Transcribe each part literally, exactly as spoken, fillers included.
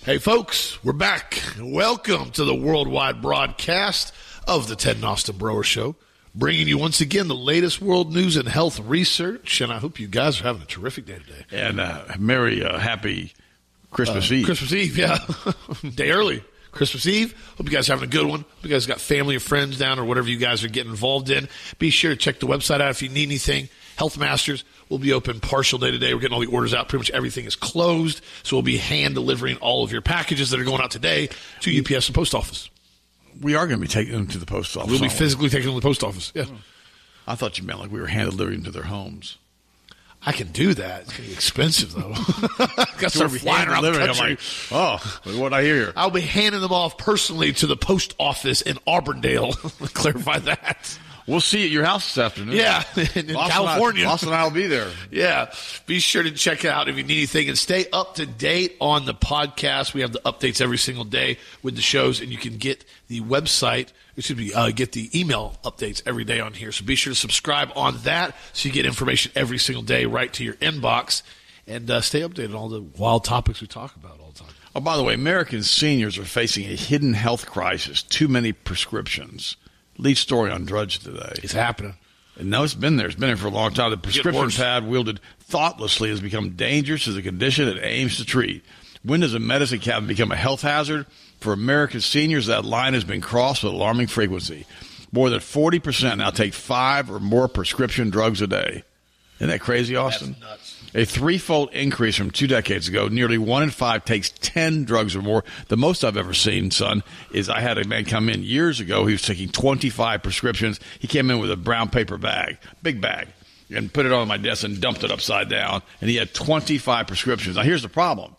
Hey, folks, we're back. Welcome to the worldwide broadcast of the Ted and Austin Broer Show, bringing you once again the latest world news and health research, and I hope you guys are having a terrific day today. And uh, Merry, uh, happy Christmas uh, Eve. Christmas Eve, yeah. Day early. Christmas Eve. Hope you guys are having a good one. Hope you guys got family or friends down or whatever you guys are getting involved in. Be sure to check the website out if you need anything. Health Masters will be open partial day today. We're getting all the orders out. Pretty much everything is closed, so we'll be hand delivering all of your packages that are going out today to U P S and post office. We are going to be taking them to the post office. We'll be physically taking them to the post office, yeah. I thought you meant like we were hand delivering to their homes. I can do that. It's going to be expensive, though. Got to start flying around the country. I'm like, oh, what I hear. I'll be handing them off personally to the post office in Auburndale. Clarify that. We'll see you at your house this afternoon. Yeah, in Austin California. I, Austin and I will be there. Yeah. Be sure to check it out if you need anything and stay up to date on the podcast. We have the updates every single day with the shows, and you can get the website, excuse me, uh, get the email updates every day on here. So be sure to subscribe on that so you get information every single day right to your inbox, and uh, stay updated on all the wild topics we talk about all the time. Oh, by the way, American seniors are facing a hidden health crisis, too many prescriptions. Lead story on Drudge today. It's happening. And no, it's been there. It's been there for a long time. The prescription pad wielded thoughtlessly has become dangerous to the condition it aims to treat. When does a medicine cabinet become a health hazard? For American seniors, that line has been crossed with alarming frequency. More than forty percent now take five or more prescription drugs a day. Isn't that crazy, Austin? That's nuts. A threefold increase from two decades ago. Nearly one in five takes ten drugs or more. The most I've ever seen, son, is I had a man come in years ago. He was taking twenty-five prescriptions. He came in with a brown paper bag, big bag, and put it on my desk and dumped it upside down. And he had twenty-five prescriptions. Now, here's the problem.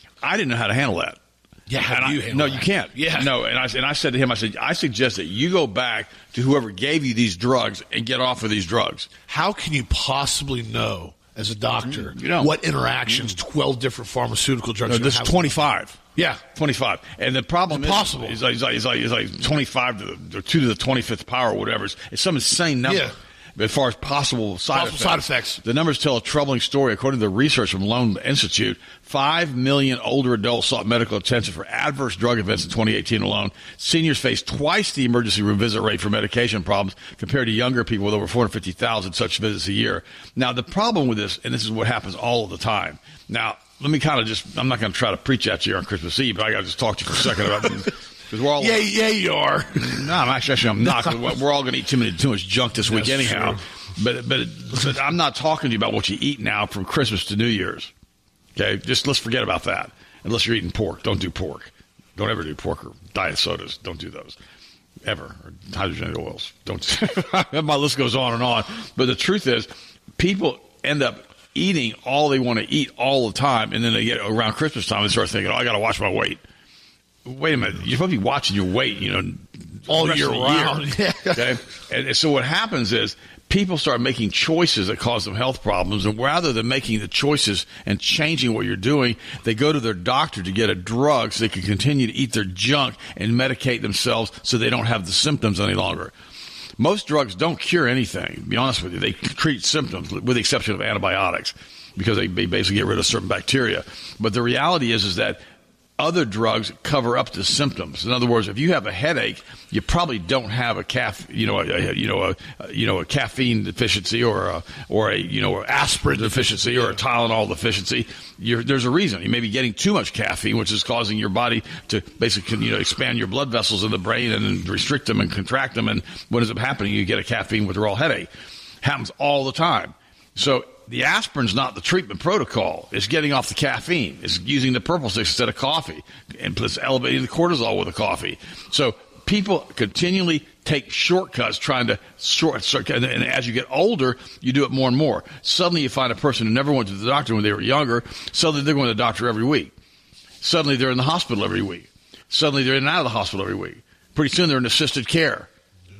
I didn't know how to handle that. Yeah, how do you handle No, that? you can't. Yeah. No, and I, and I said to him, I said, I suggest that you go back to whoever gave you these drugs and get off of these drugs. How can you possibly know, as a doctor, You know. what interactions twelve different pharmaceutical drugs No, are this is going to have? twenty-five. Yeah. twenty-five. And the problem It's impossible. is, is, like, is, like, is, like, is like twenty-five to the, or two to the twenty-fifth power or whatever. It's, it's some insane number. Yeah. As far as possible side Possible effects. side effects. The numbers tell a troubling story. According to the research from Lone Institute, five million older adults sought medical attention for adverse drug events in twenty eighteen alone. Seniors face twice the emergency room visit rate for medication problems compared to younger people with over four hundred fifty thousand such visits a year. Now, the problem with this, and this is what happens all of the time. Now, let me kind of just, I'm not going to try to preach at you on Christmas Eve, but I got to just talk to you for a second about this. Because we're all, Yeah, yeah, you are. no, I'm actually, actually I'm not. 'Cause we're all going to eat too many, too much junk this week That's anyhow. true. But, but but I'm not talking to you about what you eat now from Christmas to New Year's. Okay, just let's forget about that. Unless you're eating pork, don't do pork. Don't ever do pork or diet sodas. Don't do those ever. Or hydrogenated oils. Don't. My list goes on and on. But the truth is, people end up eating all they want to eat all the time, and then they get around Christmas time and start thinking, "Oh, I got to watch my weight." Wait a minute. You're supposed to be watching your weight, you know, All the rest year of the round. year, okay? And so what happens is people start making choices that cause them health problems, and rather than making the choices and changing what you're doing, they go to their doctor to get a drug so they can continue to eat their junk and medicate themselves so they don't have the symptoms any longer. Most drugs don't cure anything, to be honest with you. They treat symptoms, with the exception of antibiotics, because they basically get rid of certain bacteria. But the reality is, is that other drugs cover up the symptoms. In other words, if you have a headache, you probably don't have a caff, you know, a, a you know, a, you know, a caffeine deficiency or a, or a, you know, aspirin deficiency or a Tylenol deficiency. You're, there's a reason. You may be getting too much caffeine, which is causing your body to basically, you know, expand your blood vessels in the brain and restrict them and contract them. And what ends up happening? You get a caffeine withdrawal headache. Happens all the time. So the aspirin's not the treatment protocol. It's getting off the caffeine. It's using the purple sticks instead of coffee. And plus elevating the cortisol with the coffee. So people continually take shortcuts trying to short, and as you get older, you do it more and more. Suddenly you find a person who never went to the doctor when they were younger. Suddenly they're going to the doctor every week. Suddenly they're in the hospital every week. Suddenly they're in and out of the hospital every week. Pretty soon they're in assisted care.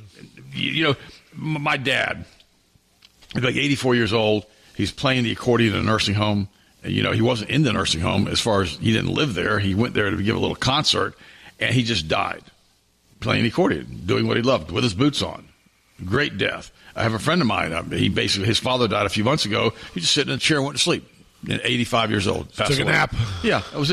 You, you know, my dad, he's like eighty-four years old. He's playing the accordion in a nursing home. And, you know, he wasn't in the nursing home as far as he didn't live there. He went there to give a little concert, and he just died playing the accordion, doing what he loved with his boots on. Great death. I have a friend of mine. He basically, his father died a few months ago. He just sat in a chair and went to sleep. At eighty-five years old. Passed Took a away. nap. Yeah, that was it.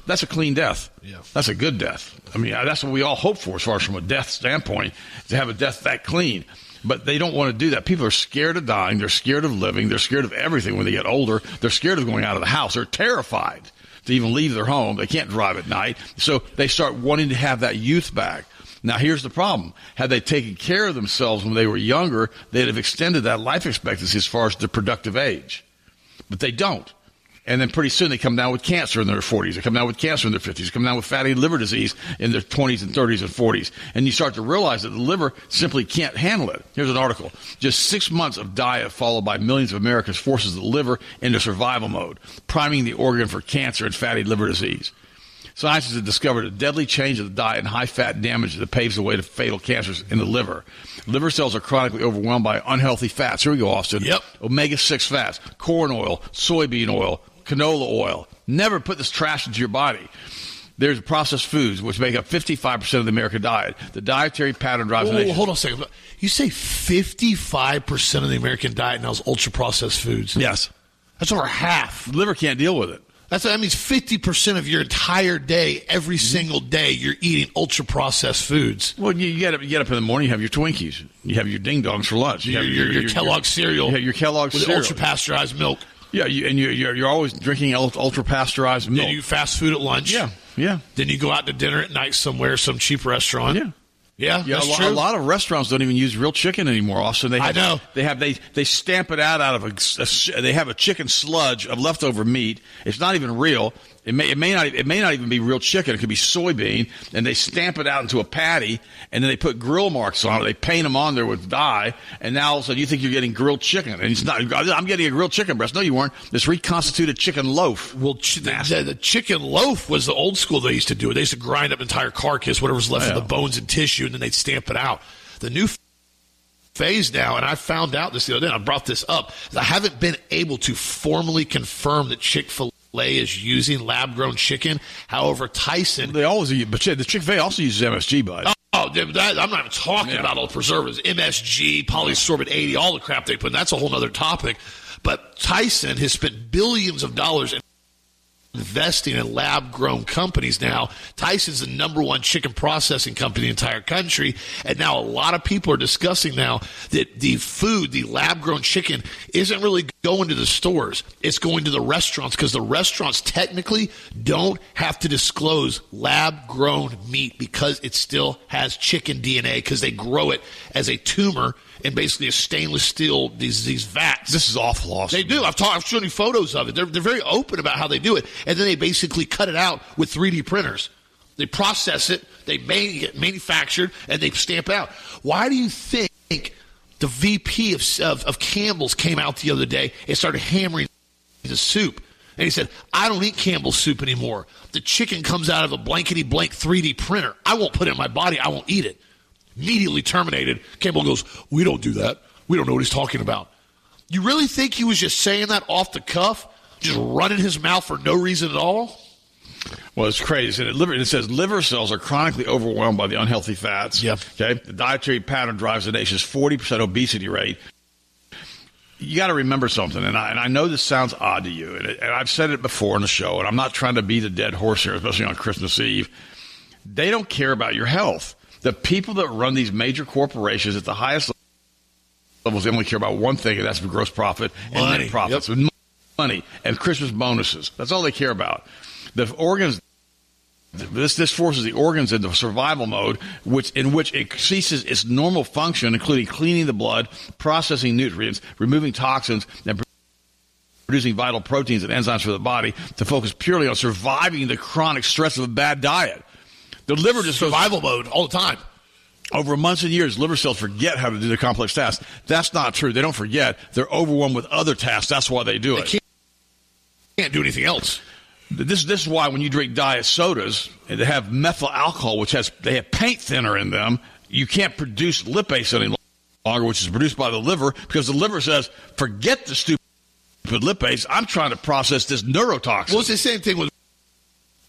That's a clean death. Yeah. That's a good death. I mean, that's what we all hope for as far as from a death standpoint, to have a death that clean. But they don't want to do that. People are scared of dying. They're scared of living. They're scared of everything when they get older. They're scared of going out of the house. They're terrified to even leave their home. They can't drive at night. So they start wanting to have that youth back. Now, here's the problem. Had they taken care of themselves when they were younger, they'd have extended that life expectancy as far as the productive age. But they don't. And then pretty soon they come down with cancer in their forties. They come down with cancer in their fifties. They come down with fatty liver disease in their twenties and thirties and forties. And you start to realize that the liver simply can't handle it. Here's an article. Just six months of diet followed by millions of Americans forces the liver into survival mode, priming the organ for cancer and fatty liver disease. Scientists have discovered a deadly change of the diet and high-fat damage that paves the way to fatal cancers in the liver. Liver cells are chronically overwhelmed by unhealthy fats. Here we go, Austin. Yep. omega six fats, corn oil, soybean oil, canola oil. Never put this trash into your body. There's processed foods, which make up fifty-five percent of the American diet. The dietary pattern drives Whoa, the nation. hold on a second. You say fifty-five percent of the American diet now is ultra-processed foods? Yes. That's over half. The liver can't deal with it. That's that means fifty percent of your entire day, every Mm-hmm. single day, you're eating ultra-processed foods. Well, you get up, you get up in the morning, you have your Twinkies. You have your Ding Dongs for lunch. You Your, have your, your, Kellogg's cereal. Yeah, your Kellogg's with cereal. ultra-pasteurized milk. Yeah, you, and you're, you're you're always drinking ultra pasteurized milk. Then you fast food at lunch. Yeah, yeah, Then you go out to dinner at night somewhere, some cheap restaurant. yeah. Yeah, Yeah, that's a, lo- true. a lot of restaurants don't even use real chicken anymore. Also, they have, I know. they have they they stamp it out out of a, a they have a chicken sludge of leftover meat. It's not even real. It may it may not it may not even be real chicken. It could be soybean, and they stamp it out into a patty, and then they put grill marks on it. They paint them on there with dye, and now all of a sudden you think you're getting grilled chicken, and it's not. I'm getting a grilled chicken breast. No, you weren't. This reconstituted chicken loaf. Well, ch- the, the, the chicken loaf was the old school they used to do it. They used to grind up an entire carcass, whatever's left Yeah. of the bones and tissue, and then they'd stamp it out. The new phase now, and I found out this the other day, and I brought this up, is I haven't been able to formally confirm that Chick-fil-A is using lab-grown chicken. However, Tyson... They always use, but the Chick-fil-A also uses M S G, bud. Oh, that, I'm not even talking Yeah. about all the preservatives, M S G, polysorbate eighty, all the crap they put in. That's a whole other topic. But Tyson has spent billions of dollars in investing in lab-grown companies now. Tyson's the number one chicken processing company in the entire country, and now a lot of people are discussing now that the food, the lab-grown chicken, isn't really going to the stores. It's going to the restaurants because the restaurants technically don't have to disclose lab-grown meat because it still has chicken D N A because they grow it as a tumor in basically a stainless steel, these these vats. This is awful, Austin. They do. I've, talked, I've shown you photos of it. They're, they're very open about how they do it. And then they basically cut it out with three D printers. They process it, they man- get manufactured, and they stamp it out. Why do you think the V P of, of, of Campbell's came out the other day and started hammering the soup? And he said, I don't eat Campbell's soup anymore. The chicken comes out of a blankety-blank three D printer. I won't put it in my body. I won't eat it. Immediately terminated. Campbell goes, we don't do that. We don't know what he's talking about. You really think he was just saying that off the cuff? Just running his mouth for no reason at all? Well, it's crazy. And it, liver, it says liver cells are chronically overwhelmed by the unhealthy fats. Yep. Okay. The dietary pattern drives the nation's forty percent obesity rate. You got to remember something, and I, and I know this sounds odd to you, and, it, and I've said it before in the show, and I'm not trying to beat a dead horse here, especially on Christmas Eve. They don't care about your health. The people that run these major corporations at the highest levels, they only care about one thing, and that's the gross profit and Money. net profits. Yep. Money and Christmas bonuses. That's all they care about. The organs, this this forces the organs into survival mode, which in which it ceases its normal function, including cleaning the blood, processing nutrients, removing toxins, and producing vital proteins and enzymes for the body, to focus purely on surviving the chronic stress of a bad diet. The liver just goes Survival mode all the time. over months and years. Liver cells forget how to do their complex tasks. That's not true. They don't forget. They're overwhelmed with other tasks. That's why they do They it. can't, can't do anything else. This this is why when you drink diet sodas, and they have methyl alcohol, which has they have paint thinner in them. You can't produce lipase any longer, which is produced by the liver, because the liver says, "Forget the stupid lipase. I'm trying to process this neurotoxin." Well, it's the same thing with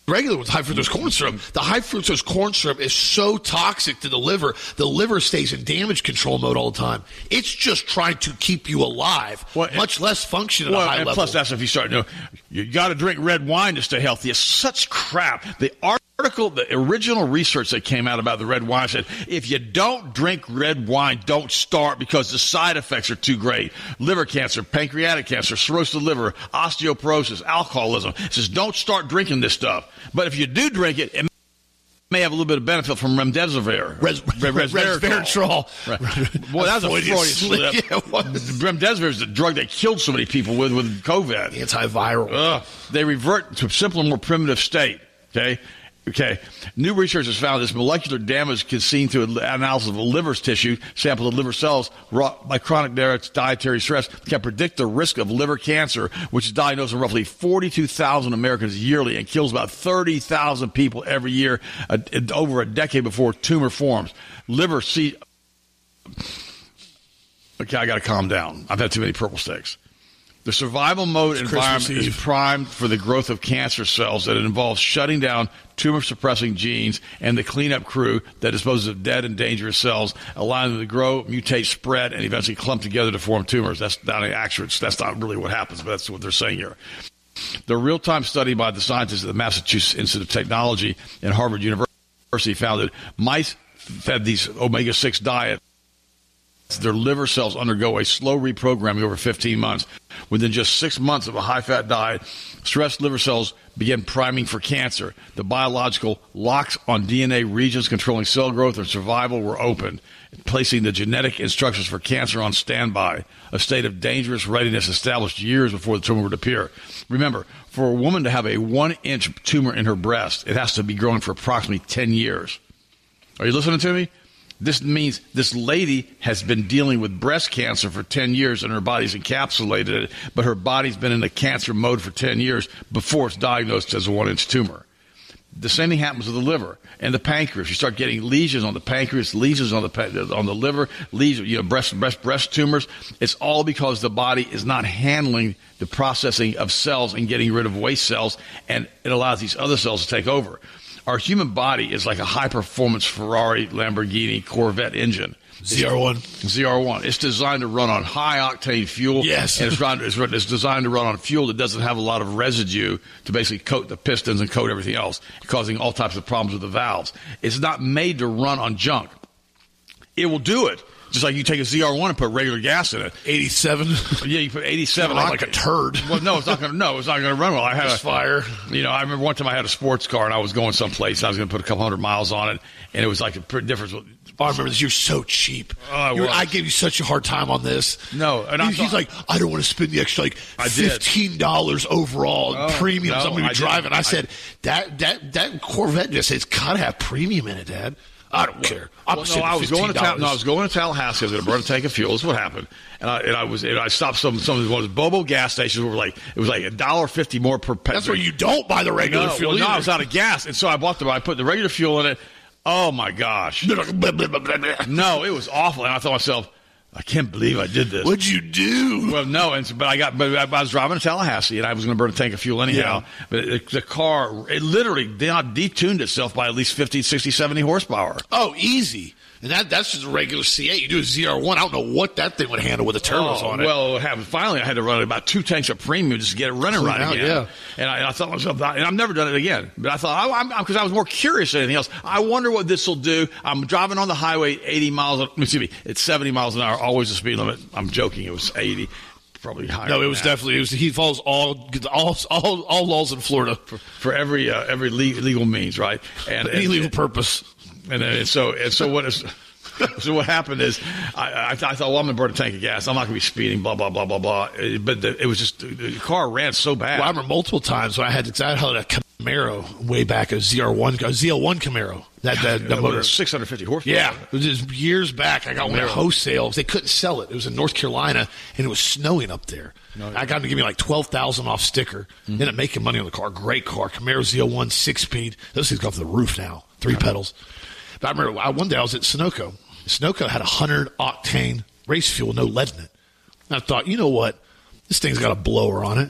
regular ones, high fructose corn syrup. The high fructose corn syrup is so toxic to the liver. The liver stays in damage control mode all the time. It's just trying to keep you alive, well, much and, less function at well, a high and level. Plus, that's if you start, you know, you got to drink red wine to stay healthy. It's such crap. The article, the original research that came out about the red wine said, if you don't drink red wine, don't start because the side effects are too great. Liver cancer, pancreatic cancer, cirrhosis of the liver, osteoporosis, alcoholism. It says, don't start drinking this stuff. But if you do drink it, it may have a little bit of benefit from remdesivir. Res- Resveratrol. Right. Boy, that was a Freudian slip. Yeah, remdesivir is the drug that killed so many people with, with COVID. Antiviral. Ugh. They revert to a simpler, more primitive state. Okay? Okay. New research has found this molecular damage can seen through analysis of the liver's tissue, samples of liver cells wrought by chronic dietary stress, can predict the risk of liver cancer, which is diagnosed in roughly forty-two thousand Americans yearly and kills about thirty thousand people every year, uh, over a decade before tumor forms. Liver see. Okay, I got to calm down. I've had too many purple sticks. The survival mode it's environment is primed for the growth of cancer cells that it involves shutting down tumor-suppressing genes and the cleanup crew that disposes of dead and dangerous cells, allowing them to grow, mutate, spread, and eventually clump together to form tumors. That's not accurate. That's not really what happens, but that's what they're saying here. The real-time study by the scientists at the Massachusetts Institute of Technology and Harvard University found that mice fed these omega six diet, their liver cells undergo a slow reprogramming over fifteen months. Within just six months of a high-fat diet, stressed liver cells begin priming for cancer. The biological locks on D N A regions controlling cell growth and survival were opened, placing the genetic instructions for cancer on standby, a state of dangerous readiness established years before the tumor would appear. Remember, for a woman to have a one-inch tumor in her breast, it has to be growing for approximately ten years. Are you listening to me? This means this lady has been dealing with breast cancer for ten years and her body's encapsulated it, but her body's been in the cancer mode for ten years before it's diagnosed as a one-inch tumor. The same thing happens with the liver and the pancreas. You start getting lesions on the pancreas, lesions on the on the liver, lesions, you know, breast breast breast tumors. It's all because the body is not handling the processing of cells and getting rid of waste cells, and it allows these other cells to take over. Our human body is like a high-performance Ferrari, Lamborghini, Corvette engine. Z R one. Z R one. It's designed to run on high-octane fuel. Yes. And it's, run, it's, it's designed to run on fuel that doesn't have a lot of residue to basically coat the pistons and coat everything else, causing all types of problems with the valves. It's not made to run on junk. It will do it. Just like you take a Z R one and put regular gas in it. eighty-seven Yeah, you put eighty-seven on like a turd. Well, no, it's not going to. No, it's not going to run well. I had Just a fire. You know, I remember one time I had a sports car and I was going someplace. And I was going to put a couple hundred miles on it, and it was like a pretty difference. Oh, I remember this. You're so cheap. Oh, You're, I gave you such a hard time on this. No, and he's, he's like, I don't want to spend the extra like fifteen dollars overall in oh, premiums. No, I'm going to be I driving. I, I said that that that Corvette just says got to have premium in it, Dad. I don't care. I'm well, no, I was going to Ta- no, I was going to Tallahassee. I was going to burn a tank of fuel. This is what happened, and I and I was and I stopped some some of those Bobo gas stations were like it was like a dollar fifty more per. Pe- That's where you don't buy the regular no, fuel. Well, no, I was out of gas, and so I bought the. I put the regular fuel in it. Oh my gosh! No, it was awful, and I thought to myself, I can't believe I did this. What'd you do? Well, no, and but I got, but I was driving to Tallahassee, and I was going to burn a tank of fuel anyhow. Yeah. But it, the car, it literally detuned itself by at least fifty, sixty, seventy horsepower. Oh, easy. And that that's just a regular C eight. You do a Z R one, I don't know what that thing would handle with the turbos oh, on it. Well, what happened, finally I had to run about two tanks of premium just to get it running right out, again. Yeah. And I, I thought to myself, and I've never done it again. But I thought, I, I'm because I was more curious than anything else. I wonder what this will do. I'm driving on the highway eighty miles, excuse me, it's seventy miles an hour, always the speed limit. I'm joking, it was eighty. Probably higher. No, it was that. definitely. It was. He follows all all all, all laws in Florida for, for every uh, every legal means, right? And any and, legal purpose. And, and so and so what is. So what happened is, I, I, I thought, well, I'm going to burn a tank of gas. I'm not going to be speeding, blah, blah, blah, blah, blah. But the, it was just, the car ran so bad. Well, I remember multiple times when I had, I had a Camaro way back, a Z R one, a Z L one Camaro. That, that, that motor. six hundred fifty horsepower. Yeah. It was just years back. I got one at wholesale. They couldn't sell it. It was in North Carolina, and it was snowing up there. No, I got them to give me like twelve thousand dollars off sticker. Mm-hmm. Ended up making money on the car. Great car. Camaro Z L one, six-speed. Those things go off the roof now. Three yeah. pedals. But I remember one day I was at Sunoco. Sunoco had one hundred octane race fuel, no lead in it. And I thought, you know what? This thing's got a blower on it.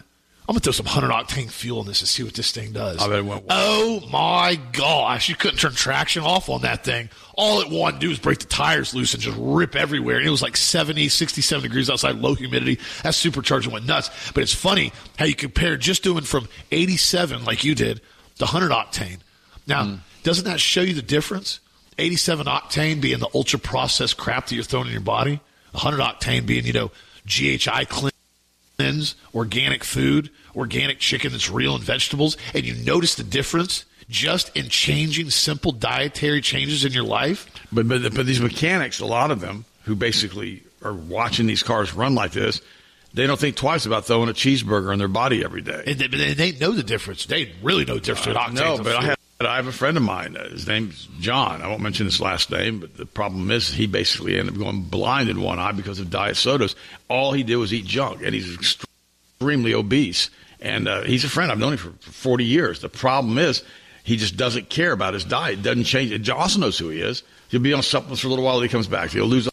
I'm going to throw some one hundred octane fuel in this and see what this thing does. I bet it went well. Oh, my gosh. You couldn't turn traction off on that thing. All it wanted to do was break the tires loose and just rip everywhere. And it was like seventy, sixty-seven degrees outside, low humidity. That supercharger went nuts. But it's funny how you compare just doing from eighty-seven, like you did, to one hundred octane. Now, mm. doesn't that show you the difference? eighty-seven octane being the ultra-processed crap that you're throwing in your body. one hundred octane being, you know, G H I cleanse, organic food, organic chicken that's real and vegetables. And you notice the difference just in changing simple dietary changes in your life. But, but, but these mechanics, a lot of them, who basically are watching these cars run like this, they don't think twice about throwing a cheeseburger in their body every day. And they, and they know the difference. They really know the difference. Uh, no, but I have, I have a friend of mine. Uh, his name's John. I won't mention his last name, but the problem is he basically ended up going blind in one eye because of diet sodas. All he did was eat junk, and he's extremely obese. And uh, he's a friend. I've known him for, for forty years. The problem is he just doesn't care about his diet. Doesn't change it. John also knows who he is. He'll be on supplements for a little while, then he comes back. He'll lose one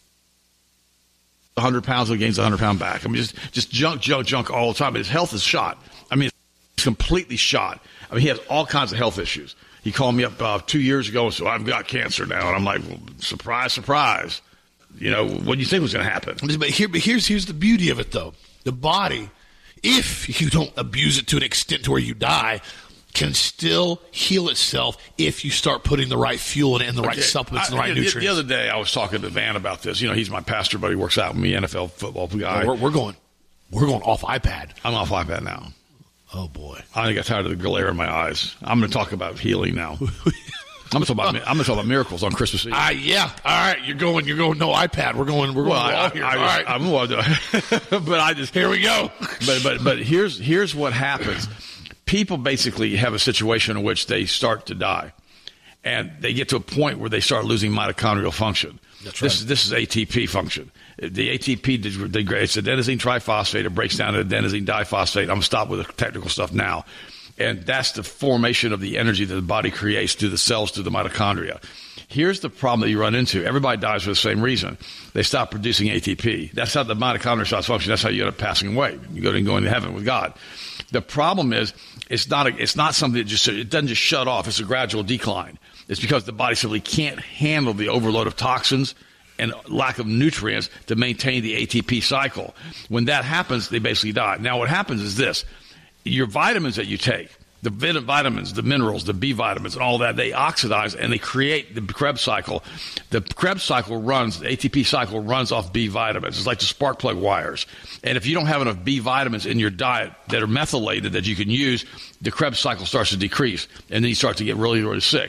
hundred pounds, he gains one hundred pounds back. I mean, just, just junk, junk, junk all the time. But his health is shot. I mean, it's completely shot. I mean, he has all kinds of health issues. He called me up uh, two years ago and said, I've got cancer now. And I'm like, well, surprise, surprise. You know, what do you think was going to happen? But, here, but here's, here's the beauty of it, though. The body, if you don't abuse it to an extent to where you die, can still heal itself if you start putting the right fuel in it and the right okay. supplements and the I, right the, nutrients. The other day, I was talking to Van about this. You know, he's my pastor, but he works out with me, N F L football guy. No, we're, we're going we're going off iPad. I'm off iPad now. Oh, boy. I got tired of the glare in my eyes. I'm going to talk about healing now. I'm going to talk about I'm going to talk about miracles on Christmas Eve. Uh, yeah. All right. You're going, you're going no iPad. We're going, we're going well, raw I, here. I, All I, right. I'm, well, but I just, here we go. But, but, but here's, here's what happens. People basically have a situation in which they start to die, and they get to a point where they start losing mitochondrial function. That's right. This, this is A T P function. The A T P degrades. It's adenosine triphosphate. It breaks down to adenosine diphosphate. I'm going to stop with the technical stuff now. And that's the formation of the energy that the body creates through the cells, through the mitochondria. Here's the problem that you run into. Everybody dies for the same reason. They stop producing A T P. That's how the mitochondria stops functioning. That's how you end up passing away. You go to go into heaven with God. The problem is it's not a, it's not something that just it doesn't just shut off. It's a gradual decline. It's because the body simply can't handle the overload of toxins and lack of nutrients to maintain the A T P cycle. When that happens, they basically die. Now, what happens is this. Your vitamins that you take, the vitamins, the minerals, the B vitamins, and all that, they oxidize and they create the Krebs cycle. The Krebs cycle runs, the A T P cycle runs off B vitamins. It's like the spark plug wires. And if you don't have enough B vitamins in your diet that are methylated that you can use, the Krebs cycle starts to decrease, and then you start to get really, really sick.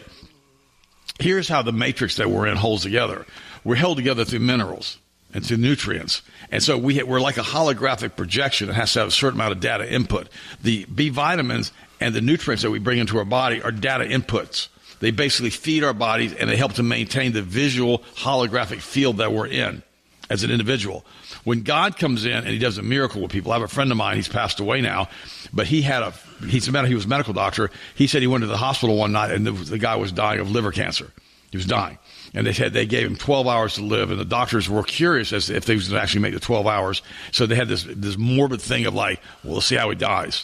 Here's how the matrix that we're in holds together. We're held together through minerals and through nutrients. And so we, we're like a holographic projection that has to have a certain amount of data input. The B vitamins and the nutrients that we bring into our body are data inputs. They basically feed our bodies, and they help to maintain the visual holographic field that we're in as an individual. When God comes in and he does a miracle with people, I have a friend of mine, he's passed away now, but he had a, he's a, he was a medical doctor. He said he went to the hospital one night, and the, the guy was dying of liver cancer. He was dying. And they said they gave him twelve hours to live, and the doctors were curious as to if they was going to actually make the twelve hours. So they had this this morbid thing of like, well, let's see how he dies.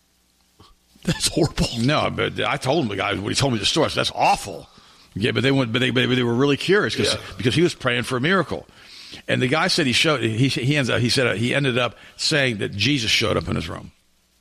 That's horrible. No, but I told him, the guy, when he told me the story, I said, that's awful. Yeah, but they went, but they, but they were really curious because yeah. because he was praying for a miracle. And the guy said he showed he he ends up he said he ended up saying that Jesus showed up in his room.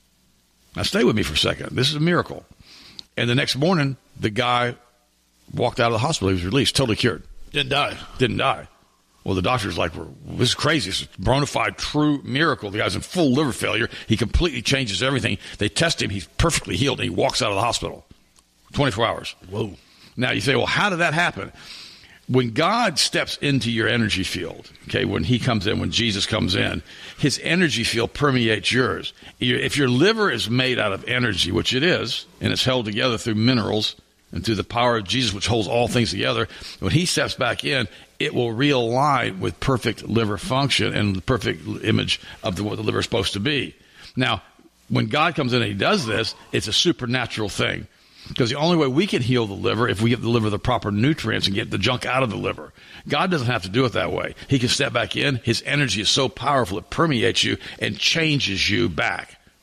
Now stay with me for a second. This is a miracle. And the next morning, the guy walked out of the hospital. He was released, totally cured. Didn't die. Didn't die. Well, the doctor's like, well, this is crazy. It's a bona fide, true miracle. The guy's in full liver failure. He completely changes everything. They test him. He's perfectly healed, and he walks out of the hospital. twenty-four hours. Whoa. Now, you say, well, how did that happen? When God steps into your energy field, okay, when he comes in, when Jesus comes in, his energy field permeates yours. If your liver is made out of energy, which it is, and it's held together through minerals and through the power of Jesus, which holds all things together, when he steps back in, it will realign with perfect liver function and the perfect image of the, what the liver is supposed to be. Now, when God comes in and he does this, it's a supernatural thing. Because the only way we can heal the liver if we give the liver the proper nutrients and get the junk out of the liver. God doesn't have to do it that way. He can step back in. His energy is so powerful, it permeates you and changes you back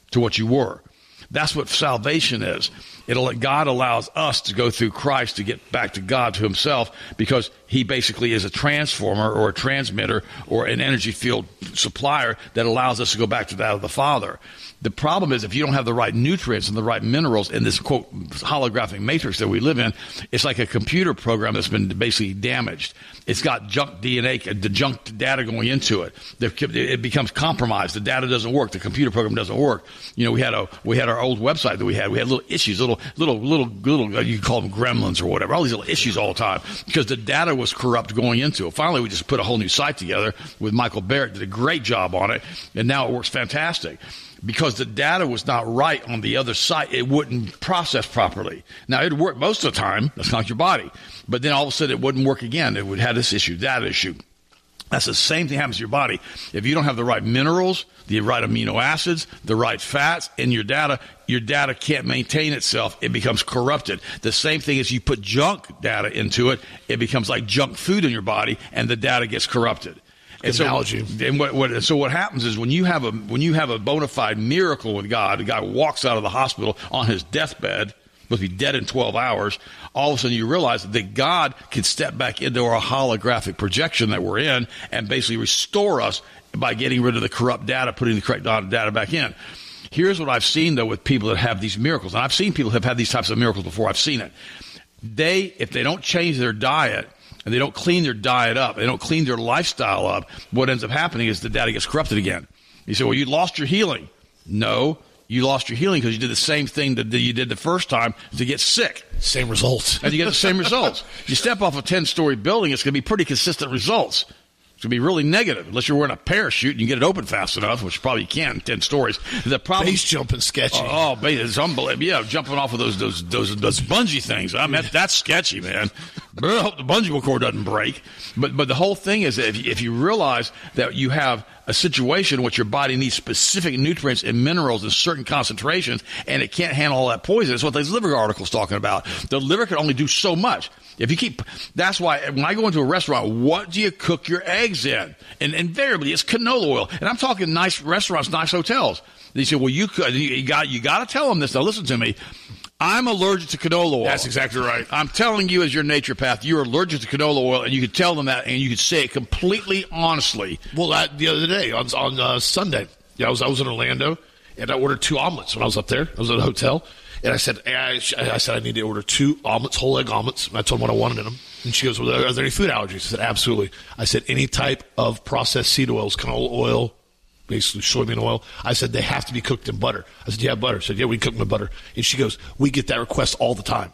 to what you were. That's what salvation is. It'll, God allows us to go through Christ to get back to God, to himself, because he basically is a transformer or a transmitter or an energy field supplier that allows us to go back to that of the Father. The problem is if you don't have the right nutrients and the right minerals in this, quote, holographic matrix that we live in, it's like a computer program that's been basically damaged. It's got junk D N A, the junk data going into it. It becomes compromised. The data doesn't work. The computer program doesn't work. You know, we had a we had our old website that we had. We had little issues, little little little little. You can call them gremlins or whatever. All these little issues all the time because the data was corrupt going into it. Finally, we just put a whole new site together with Michael Barrett. Did a great job on it, and now it works fantastic. Because the data was not right on the other side, it wouldn't process properly. Now, it would work most of the time. That's not your body. But then all of a sudden, it wouldn't work again. It would have this issue, that issue. That's the same thing happens to your body. If you don't have the right minerals, the right amino acids, the right fats in your data, your data can't maintain itself. It becomes corrupted. The same thing is you put junk data into it, it becomes like junk food in your body, and the data gets corrupted. And so, and what, what, so what happens is when you have a when you have a bona fide miracle with God, the guy walks out of the hospital on his deathbed, must be dead in twelve hours, all of a sudden you realize that God can step back into our holographic projection that we're in and basically restore us by getting rid of the corrupt data, putting the correct data back in. Here's what I've seen, though, with people that have these miracles. And I've seen people who have had these types of miracles before. I've seen it. They, if they don't change their diet, and they don't clean their diet up, they don't clean their lifestyle up, what ends up happening is the data gets corrupted again. You say, well, you lost your healing. No, you lost your healing because you did the same thing that you did the first time to get sick. Same results. And you get the same results. You step off a ten-story building, it's going to be pretty consistent results. It's going to be really negative unless you're wearing a parachute and you get it open fast enough, which you probably can, ten stories. The problem, base jumping sketchy. Oh, oh it's unbelievable. Yeah, jumping off of those those those, those bungee things. I mean, that's sketchy, man. I hope the bungee cord doesn't break. But but the whole thing is that if you, if you realize that you have a situation in which your body needs specific nutrients and minerals in certain concentrations, and it can't handle all that poison. That's what this liver article's talking about. The liver can only do so much. If you keep, that's why when I go into a restaurant, what do you cook your eggs in? And invariably, it's canola oil. And I'm talking nice restaurants, nice hotels. They say, well, you could, you got, you got to tell them this. Now, listen to me. I'm allergic to canola oil. That's exactly right. I'm telling you, as your naturopath, you're allergic to canola oil, and you could tell them that, and you could say it completely honestly. Well, I, the other day on on uh, Sunday, yeah, I was I was in Orlando, and I ordered two omelets when I was up there. I was at a hotel, and I said, I, I said I need to order two omelets, whole egg omelets. And I told them what I wanted in them, and she goes, well, are there any food allergies? I said, absolutely. I said, any type of processed seed oils, canola oil, basically soybean oil. I said, they have to be cooked in butter. I said, do you have butter? I said, yeah, we cook them in butter. And she goes, we get that request all the time.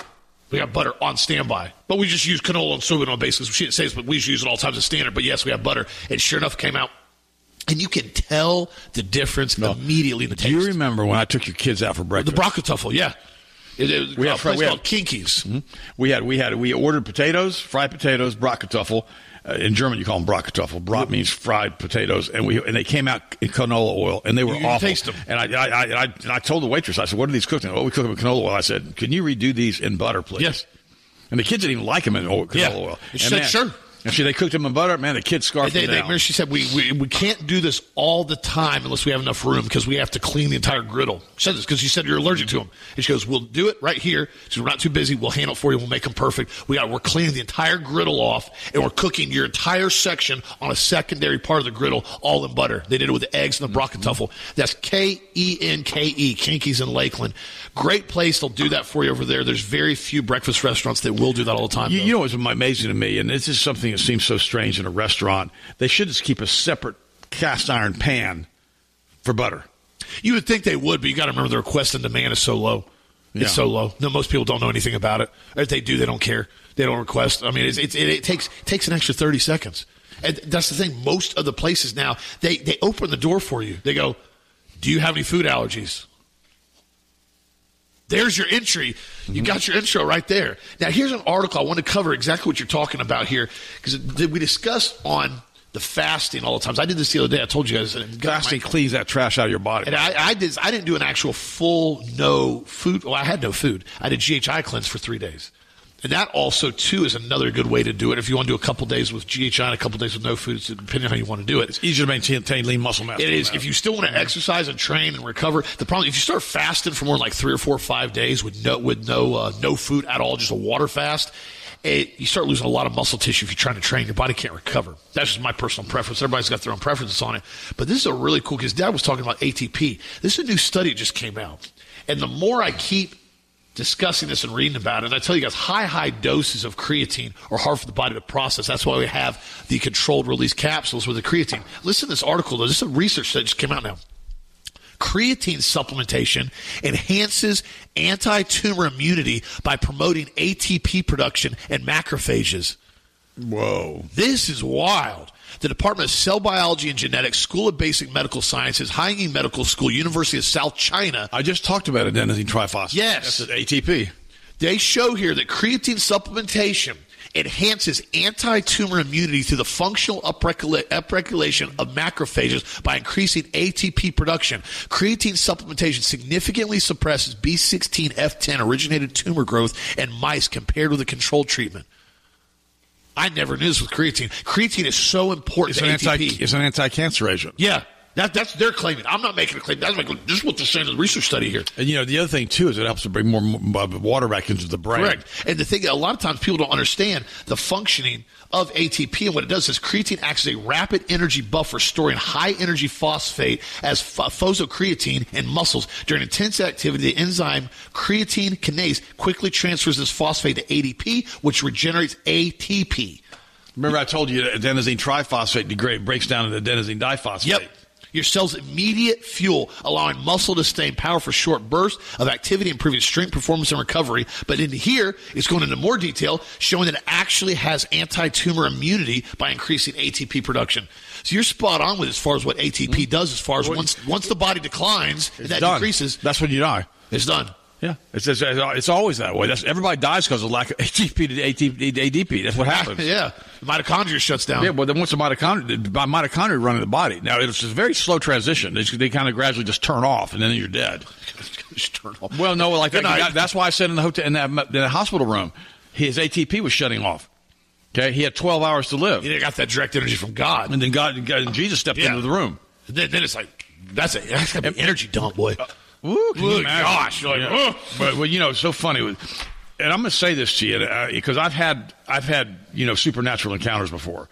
We got butter on standby. But we just use canola and soybean oil basically. She didn't say this, but we use it all times as standard. But yes, we have butter. And sure enough, it came out. And you can tell the difference no. immediately in the taste. Do you remember when I took your kids out for breakfast? The Bratkartoffel, yeah. It, it, we a had, place we called had, Kinkies. Mm-hmm. We had, we had, we ordered potatoes, fried potatoes, Bratkartoffel. Uh, in German, you call them Bratkartoffel. Brat means fried potatoes, and we and they came out in canola oil, and they were you awful. Taste them. And I, I, I, I, and I told the waitress, I said, "What are these cooked in?" Oh, we cook them in canola oil. I said, "Can you redo these in butter, please?" Yes. And the kids didn't even like them in oil, canola yeah. oil. She said, man, "Sure." And she, they cooked them in butter. Man, the kids scarfed they, them down. They, she said, we, we we can't do this all the time unless we have enough room because we have to clean the entire griddle. She said this because she said you're allergic to them. And she goes, we'll do it right here. So we're not too busy. We'll handle it for you. We'll make them perfect. We got, we're cleaning the entire griddle off, and we're cooking your entire section on a secondary part of the griddle, all in butter. They did it with the eggs and the Bratkartoffel. That's K E N K E, Kinkies in Lakeland. Great place. They'll do that for you over there. There's very few breakfast restaurants that will do that all the time. You, you know what's amazing to me, and this is something that seems so strange in a restaurant, they should just keep a separate cast iron pan for butter. You would think they would, but you got to remember the request and demand is so low. It's yeah. so low. No, most people don't know anything about it. Or if they do, they don't care. They don't request. I mean, it's, it's, it, it takes it takes an extra thirty seconds. And that's the thing. Most of the places now, they, they open the door for you. They go, do you have any food allergies? There's your entry. You got your intro right there. Now, here's an article I want to cover exactly what you're talking about here because we discussed on the fasting all the times. I did this the other day. I told you guys. Fasting my, cleans that trash out of your body. And I, I did. I didn't do an actual full no food. Well, I had no food. I did G H I cleanse for three days. And that also, too, is another good way to do it. If you want to do a couple days with G H I and a couple days with no food, it's depending on how you want to do it. It's easier to maintain lean muscle mass. It is. If you still want to exercise and train and recover, the problem, if you start fasting for more than like three or four or five days with no with no uh, no food at all, just a water fast, it, you start losing a lot of muscle tissue if you're trying to train. Your body can't recover. That's just my personal preference. Everybody's got their own preferences on it. But this is a really cool, because Dad was talking about A T P. This is a new study that just came out. And the more I keep discussing this and reading about it, and I tell you guys, high, high doses of creatine are hard for the body to process. That's why we have the controlled release capsules with the creatine. Listen to this article, though. This is a research that just came out now. Creatine supplementation enhances anti-tumor immunity by promoting A T P production and macrophages. Whoa. This is wild. The Department of Cell Biology and Genetics, School of Basic Medical Sciences, Haiyang Medical School, University of South China. I just talked about adenosine triphosphate. Yes. That's A T P. They show here that creatine supplementation enhances anti-tumor immunity through the functional upregula- upregulation of macrophages by increasing A T P production. Creatine supplementation significantly suppresses B sixteen F ten originated tumor growth in mice compared with a control treatment. I never knew this with creatine. Creatine is so important It's to an, A T P. anti, it's an anti-cancer agent. Yeah. That, that's their claiming. I'm not making a claim. That's like, this is what they're saying in the research study here. And, you know, the other thing, too, is it helps to bring more water back into the brain. Correct. And the thing, a lot of times people don't understand the functioning of A T P, and what it does is creatine acts as a rapid energy buffer, storing high-energy phosphate as phosocreatine in muscles. During intense activity, the enzyme creatine kinase quickly transfers this phosphate to A D P, which regenerates A T P. Remember I told you that adenosine triphosphate degrade, breaks down into adenosine diphosphate. Yep. Your cell's immediate fuel, allowing muscle to stay in power for short bursts of activity, improving strength, performance, and recovery. But into here, it's going into more detail, showing that it actually has anti-tumor immunity by increasing A T P production. So you're spot on with as far as what A T P does, as far as once once the body declines and that done. decreases. That's when you die. It's done. Yeah, it's, it's it's always that way. That's everybody dies because of lack of A T P to A T P, A D P. That's what happens. Yeah, the mitochondria shuts down. Yeah, well, then once the mitochondria, mitochondria run in the body. Now it's a very slow transition. They, they kind of gradually just turn off, and then you're dead. Just turn off. Well, no, like that, I, that's why I said in the hotel in that, in that hospital room, his A T P was shutting off. Okay, he had twelve hours to live. He got that direct energy from God, and then God, God and Jesus stepped yeah. into the room. Then, then it's like that's a that's got to be an energy dump, boy. Uh, Ooh, Good gosh! Like, yeah. But well, you know, it's so funny, and I'm going to say this to you because uh, I've had I've had you know supernatural encounters before,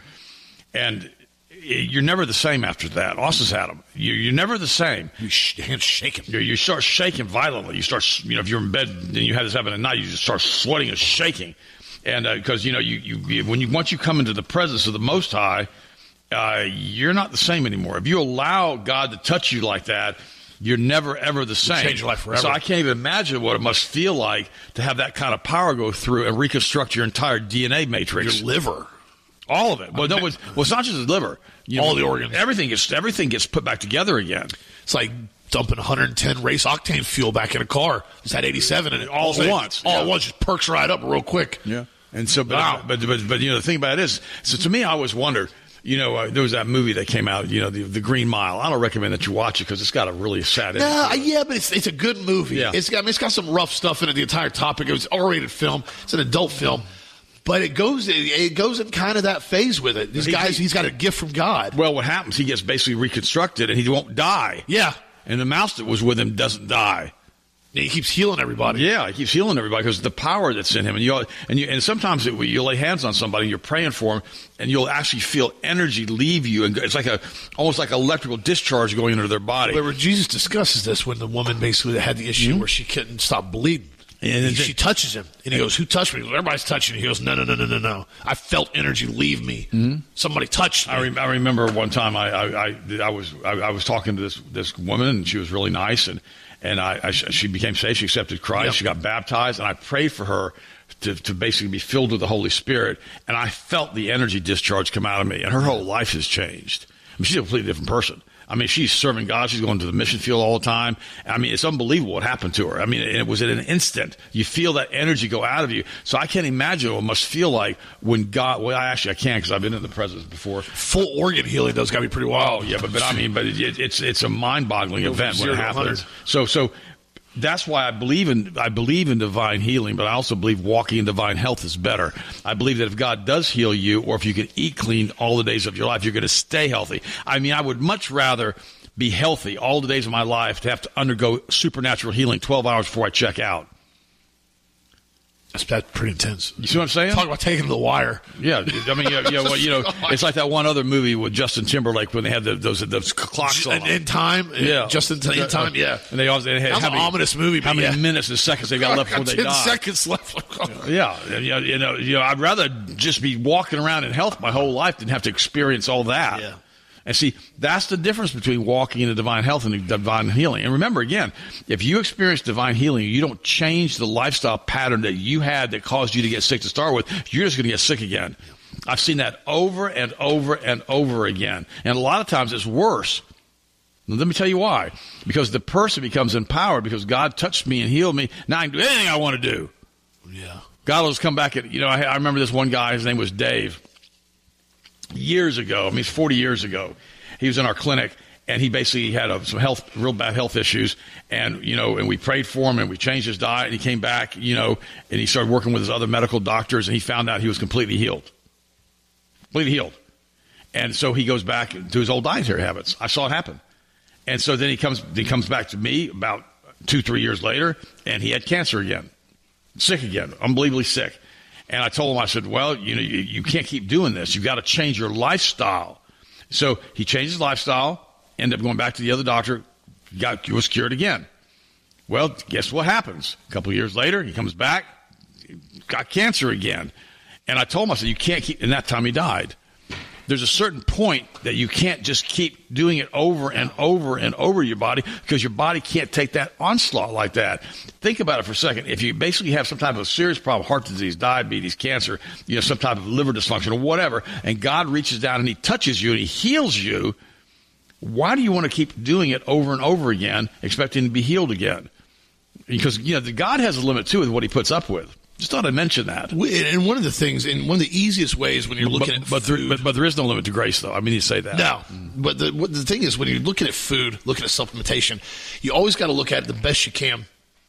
and you're never the same after that. Austin's had them. You, you're never the same. You sh- hands shaking. You, you start shaking violently. You start, you know, if you're in bed and you have this happen at night, you just start sweating and shaking, and because uh, you know you, you, you when you once you come into the presence of the Most High, uh, you're not the same anymore. If you allow God to touch you like that, you're never, ever the same. Change your life forever. So I can't even imagine what it must feel like to have that kind of power go through and reconstruct your entire D N A matrix. Your liver. All of it. Well, no, it's, well, it's not just the liver. You All know, the organs. Everything gets, everything gets put back together again. It's like dumping one hundred ten race octane fuel back in a car. It's at eighty-seven, and it all at once. All yeah. at once just perks right up real quick. Yeah. And so, but, wow. but, but, but, you know, the thing about it is, so to me, I always wondered, you know, uh, there was that movie that came out, you know, the, the Green Mile. I don't recommend that you watch it because it's got a really sad ending. No, yeah, but it's it's a good movie. Yeah. It's got, I mean, it's got some rough stuff in it. The entire topic. It was an R-rated film. It's an adult film, but it goes it goes in kind of that phase with it. This he, guy's he's got a gift from God. Well, what happens? He gets basically reconstructed, and he won't die. Yeah, and the mouse that was with him doesn't die. He keeps healing everybody. Yeah, he keeps healing everybody because the power that's in him, and you and you and sometimes it, you lay hands on somebody, and you're praying for him, and you'll actually feel energy leave you, and it's like a almost like electrical discharge going into their body. But where Jesus discusses this, when the woman basically had the issue mm-hmm. where she couldn't stop bleeding, and he, she touches him, and he goes, "Who touched me?" Everybody's touching you. He goes, "No, no, no, no, no, no. I felt energy leave me. Mm-hmm. Somebody touched me." I, re- I remember one time I I, I, I was I, I was talking to this this woman, and she was really nice, and. And I, I, she became saved. She accepted Christ. Yep. She got baptized. And I prayed for her to, to basically be filled with the Holy Spirit. And I felt the energy discharge come out of me. And her whole life has changed. I mean, she's a completely different person. I mean, she's serving God. She's going to the mission field all the time. I mean, it's unbelievable what happened to her. I mean, it was in an instant. You feel that energy go out of you. So I can't imagine what it must feel like when God, well, I actually, I can't because I've been in the presence before. Full organ healing, those got to be pretty wild. Oh, yeah, but, but I mean, but it, it's, it's a mind boggling event when it happens. So, so That's why I believe in I believe in divine healing, but I also believe walking in divine health is better. I believe that if God does heal you, or if you can eat clean all the days of your life, you're going to stay healthy. I mean, I would much rather be healthy all the days of my life to have to undergo supernatural healing twelve hours before I check out. That's, that's pretty intense. You see what I'm saying? Talk about taking the wire. Yeah, I mean, yeah, yeah, well, you know, it's like that one other movie with Justin Timberlake when they had the, those those clocks on. In time, yeah, just in, in time, yeah. And they also they had That's how an many, ominous movie. How many yeah. minutes and seconds they got left before they Ten died? seconds left. yeah, you know, you know, you know, I'd rather just be walking around in health my whole life than have to experience all that. Yeah. And see, that's the difference between walking in a divine health and divine healing. And remember, again, if you experience divine healing, you don't change the lifestyle pattern that you had that caused you to get sick to start with, you're just going to get sick again. I've seen that over and over and over again. And a lot of times it's worse. Let me tell you why. Because the person becomes empowered because God touched me and healed me. Now I can do anything I want to do. Yeah. God will just come back and, you know, I, I remember this one guy, his name was Dave. Years ago, I mean, it's forty years ago, he was in our clinic, and he basically had a, some health, real bad health issues, and, you know, and we prayed for him, and we changed his diet, and he came back, you know, and he started working with his other medical doctors, and he found out he was completely healed. Completely healed. And so he goes back to his old dietary habits. I saw it happen. And so then he comes, he comes back to me about two, three years later, and he had cancer again. Sick again. Unbelievably sick. And I told him, I said, well, you know, you, you can't keep doing this. You've got to change your lifestyle. So he changed his lifestyle, ended up going back to the other doctor, got was cured again. Well, guess what happens? A couple of years later, he comes back, got cancer again. And I told him, I said, you can't keep, and that time he died. There's a certain point that you can't just keep doing it over and over and over your body because your body can't take that onslaught like that. Think about it for a second. If you basically have some type of serious problem, heart disease, diabetes, cancer, you know, some type of liver dysfunction or whatever, and God reaches down and he touches you and he heals you, why do you want to keep doing it over and over again, expecting to be healed again? Because, you know, the God has a limit too with what he puts up with. Just thought I'd mention that. And one of the things, and one of the easiest ways when you're looking but, at but food. There, but, but there is no limit to grace, though. I mean, you say that. No. But the, what the thing is, when you're looking at food, looking at supplementation, you always got to look at it the best you can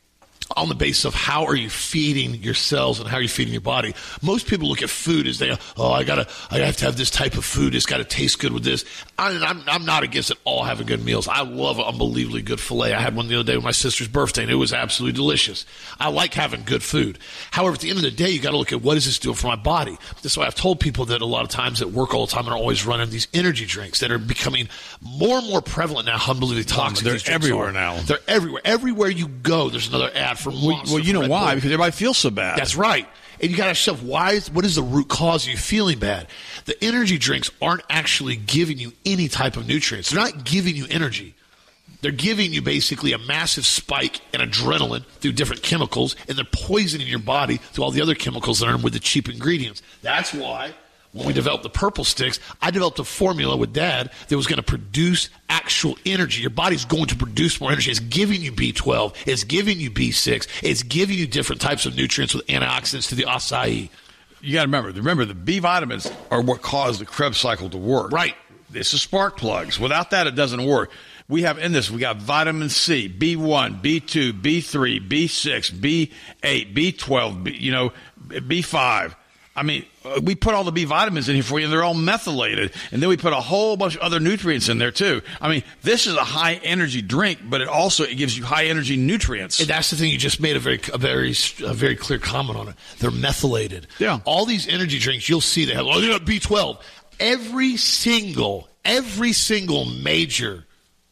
on the basis of how are you feeding your cells and how are you feeding your body. Most people look at food as they, oh, I gotta, I have to have this type of food. It's got to taste good with this. I, I'm, I'm not against it all having good meals. I love an unbelievably good filet. I had one the other day with my sister's birthday, and it was absolutely delicious. I like having good food. However, at the end of the day, you got to look at what is this doing for my body. That's why I've told people that a lot of times at work all the time, they're always running these energy drinks that are becoming more and more prevalent now. Unbelievably toxic. They're these drinks everywhere are. now. They're everywhere. Everywhere you go, there's another ad for Monster. Well, you know Red why? Bull. Because everybody feels so bad. That's right. And you got to ask yourself, why is, what is the root cause of you feeling bad? The energy drinks aren't actually giving you any type of nutrients. They're not giving you energy. They're giving you basically a massive spike in adrenaline through different chemicals, and they're poisoning your body through all the other chemicals that are in with the cheap ingredients. That's why when we developed the purple sticks, I developed a formula with Dad that was going to produce actual energy. Your body's going to produce more energy. It's giving you B twelve. It's giving you B six. It's giving you different types of nutrients with antioxidants to the acai. You got to remember, remember the B vitamins are what cause the Krebs cycle to work. Right. It's the spark plugs. Without that, it doesn't work. We have in this, we got vitamin C, B one, B two, B three, B six, B eight, B twelve, B, you know, B five. I mean, we put all the B vitamins in here for you, and they're all methylated. And then we put a whole bunch of other nutrients in there, too. I mean, this is a high-energy drink, but it also it gives you high-energy nutrients. And that's the thing. You just made a very a very, a very clear comment on it. They're methylated. Yeah. All these energy drinks, you'll see they have, oh, they got B twelve. Every single, every single major,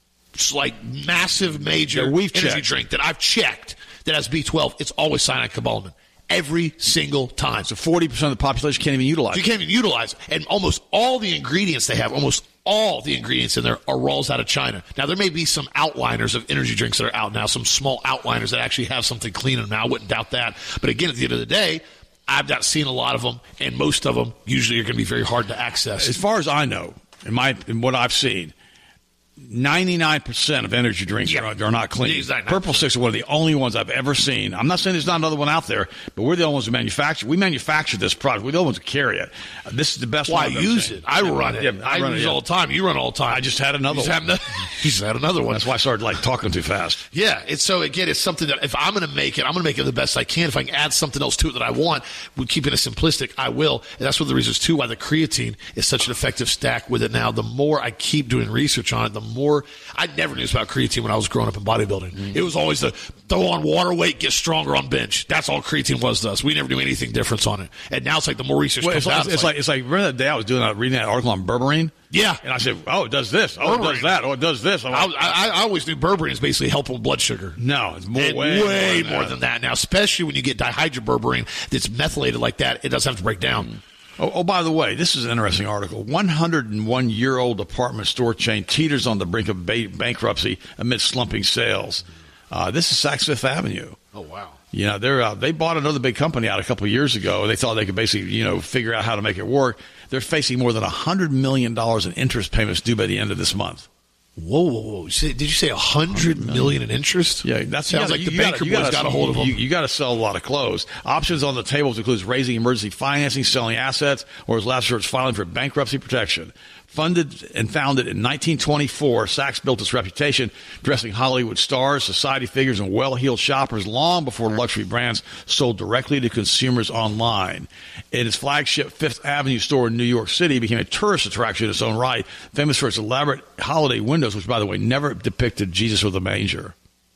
like massive major that we've energy checked. drink that I've checked that has B twelve, it's always cyanocobalamin. Every single time. So forty percent of the population can't even utilize You it. can't even utilize it. And almost all the ingredients they have, almost all the ingredients in there are rolls out of China. Now, there may be some outliners of energy drinks that are out now, some small outliners that actually have something clean in them. Now, I wouldn't doubt that. But again, at the end of the day, I've not seen a lot of them, and most of them usually are going to be very hard to access. As far as I know, in my in what I've seen, ninety-nine percent of energy drinks Yeah. are, are not clean. Exactly. Purple Six are one of the only ones I've ever seen. I'm not saying there's not another one out there, but we're the only ones who manufacture. We manufacture this product. We're the only ones who carry it. Uh, this is the best Well, one I I've ever use seen. it. I Yeah, run it. yeah, I, run use it it yeah. all the time. You run it all the time. I just had another He's one. had another, he's had another one. That's why I started like talking too fast. Yeah, it's so again, it's something that if I'm going to make it, I'm going to make it the best I can. If I can add something else to it that I want, we keep it as simplistic, I will. And that's one of the reasons too why the creatine is such an effective stack with it now. The more I keep doing research on it, the more I never knew about creatine when I was growing up in bodybuilding. Mm-hmm. It was always the throw on water weight, get stronger on bench. That's all creatine was to us. We never knew anything different on it. And now it's like the more research Well, comes it's like, out, it's, like, it's like remember that day I was doing uh, reading that article on berberine. Yeah. And I said, oh, it does this. Oh, it does Berberine. that. Oh, it does this. I'm I, like, I, I always knew berberine is basically helping with blood sugar. no, it's more And way, way, more, more than than that now, especially when you get dihydroberberine that's methylated like that. It doesn't have to break down. Oh, oh, by the way, this is an interesting article. one hundred one year old department store chain teeters on the brink of ba- bankruptcy amid slumping sales. Uh, this is Saks Fifth Avenue. Oh, wow. You know, they're uh, they bought another big company out a couple of years ago, and they thought they could basically, you know, figure out how to make it work. They're facing more than one hundred million dollars in interest payments due by the end of this month. Whoa, whoa, whoa. You say- Did you say one hundred million in interest? Yeah, that sounds like the banker boys got a hold of them. You, you got to sell a lot of clothes. Options on the table includes raising emergency financing, selling assets, or as last year, it's filing for bankruptcy protection. Funded and founded in nineteen twenty-four, Saks built its reputation dressing Hollywood stars, society figures, and well-heeled shoppers long before luxury brands sold directly to consumers online. And its flagship Fifth Avenue store in New York City became a tourist attraction in its own right, famous for its elaborate holiday windows, which, by the way, never depicted Jesus with a manger.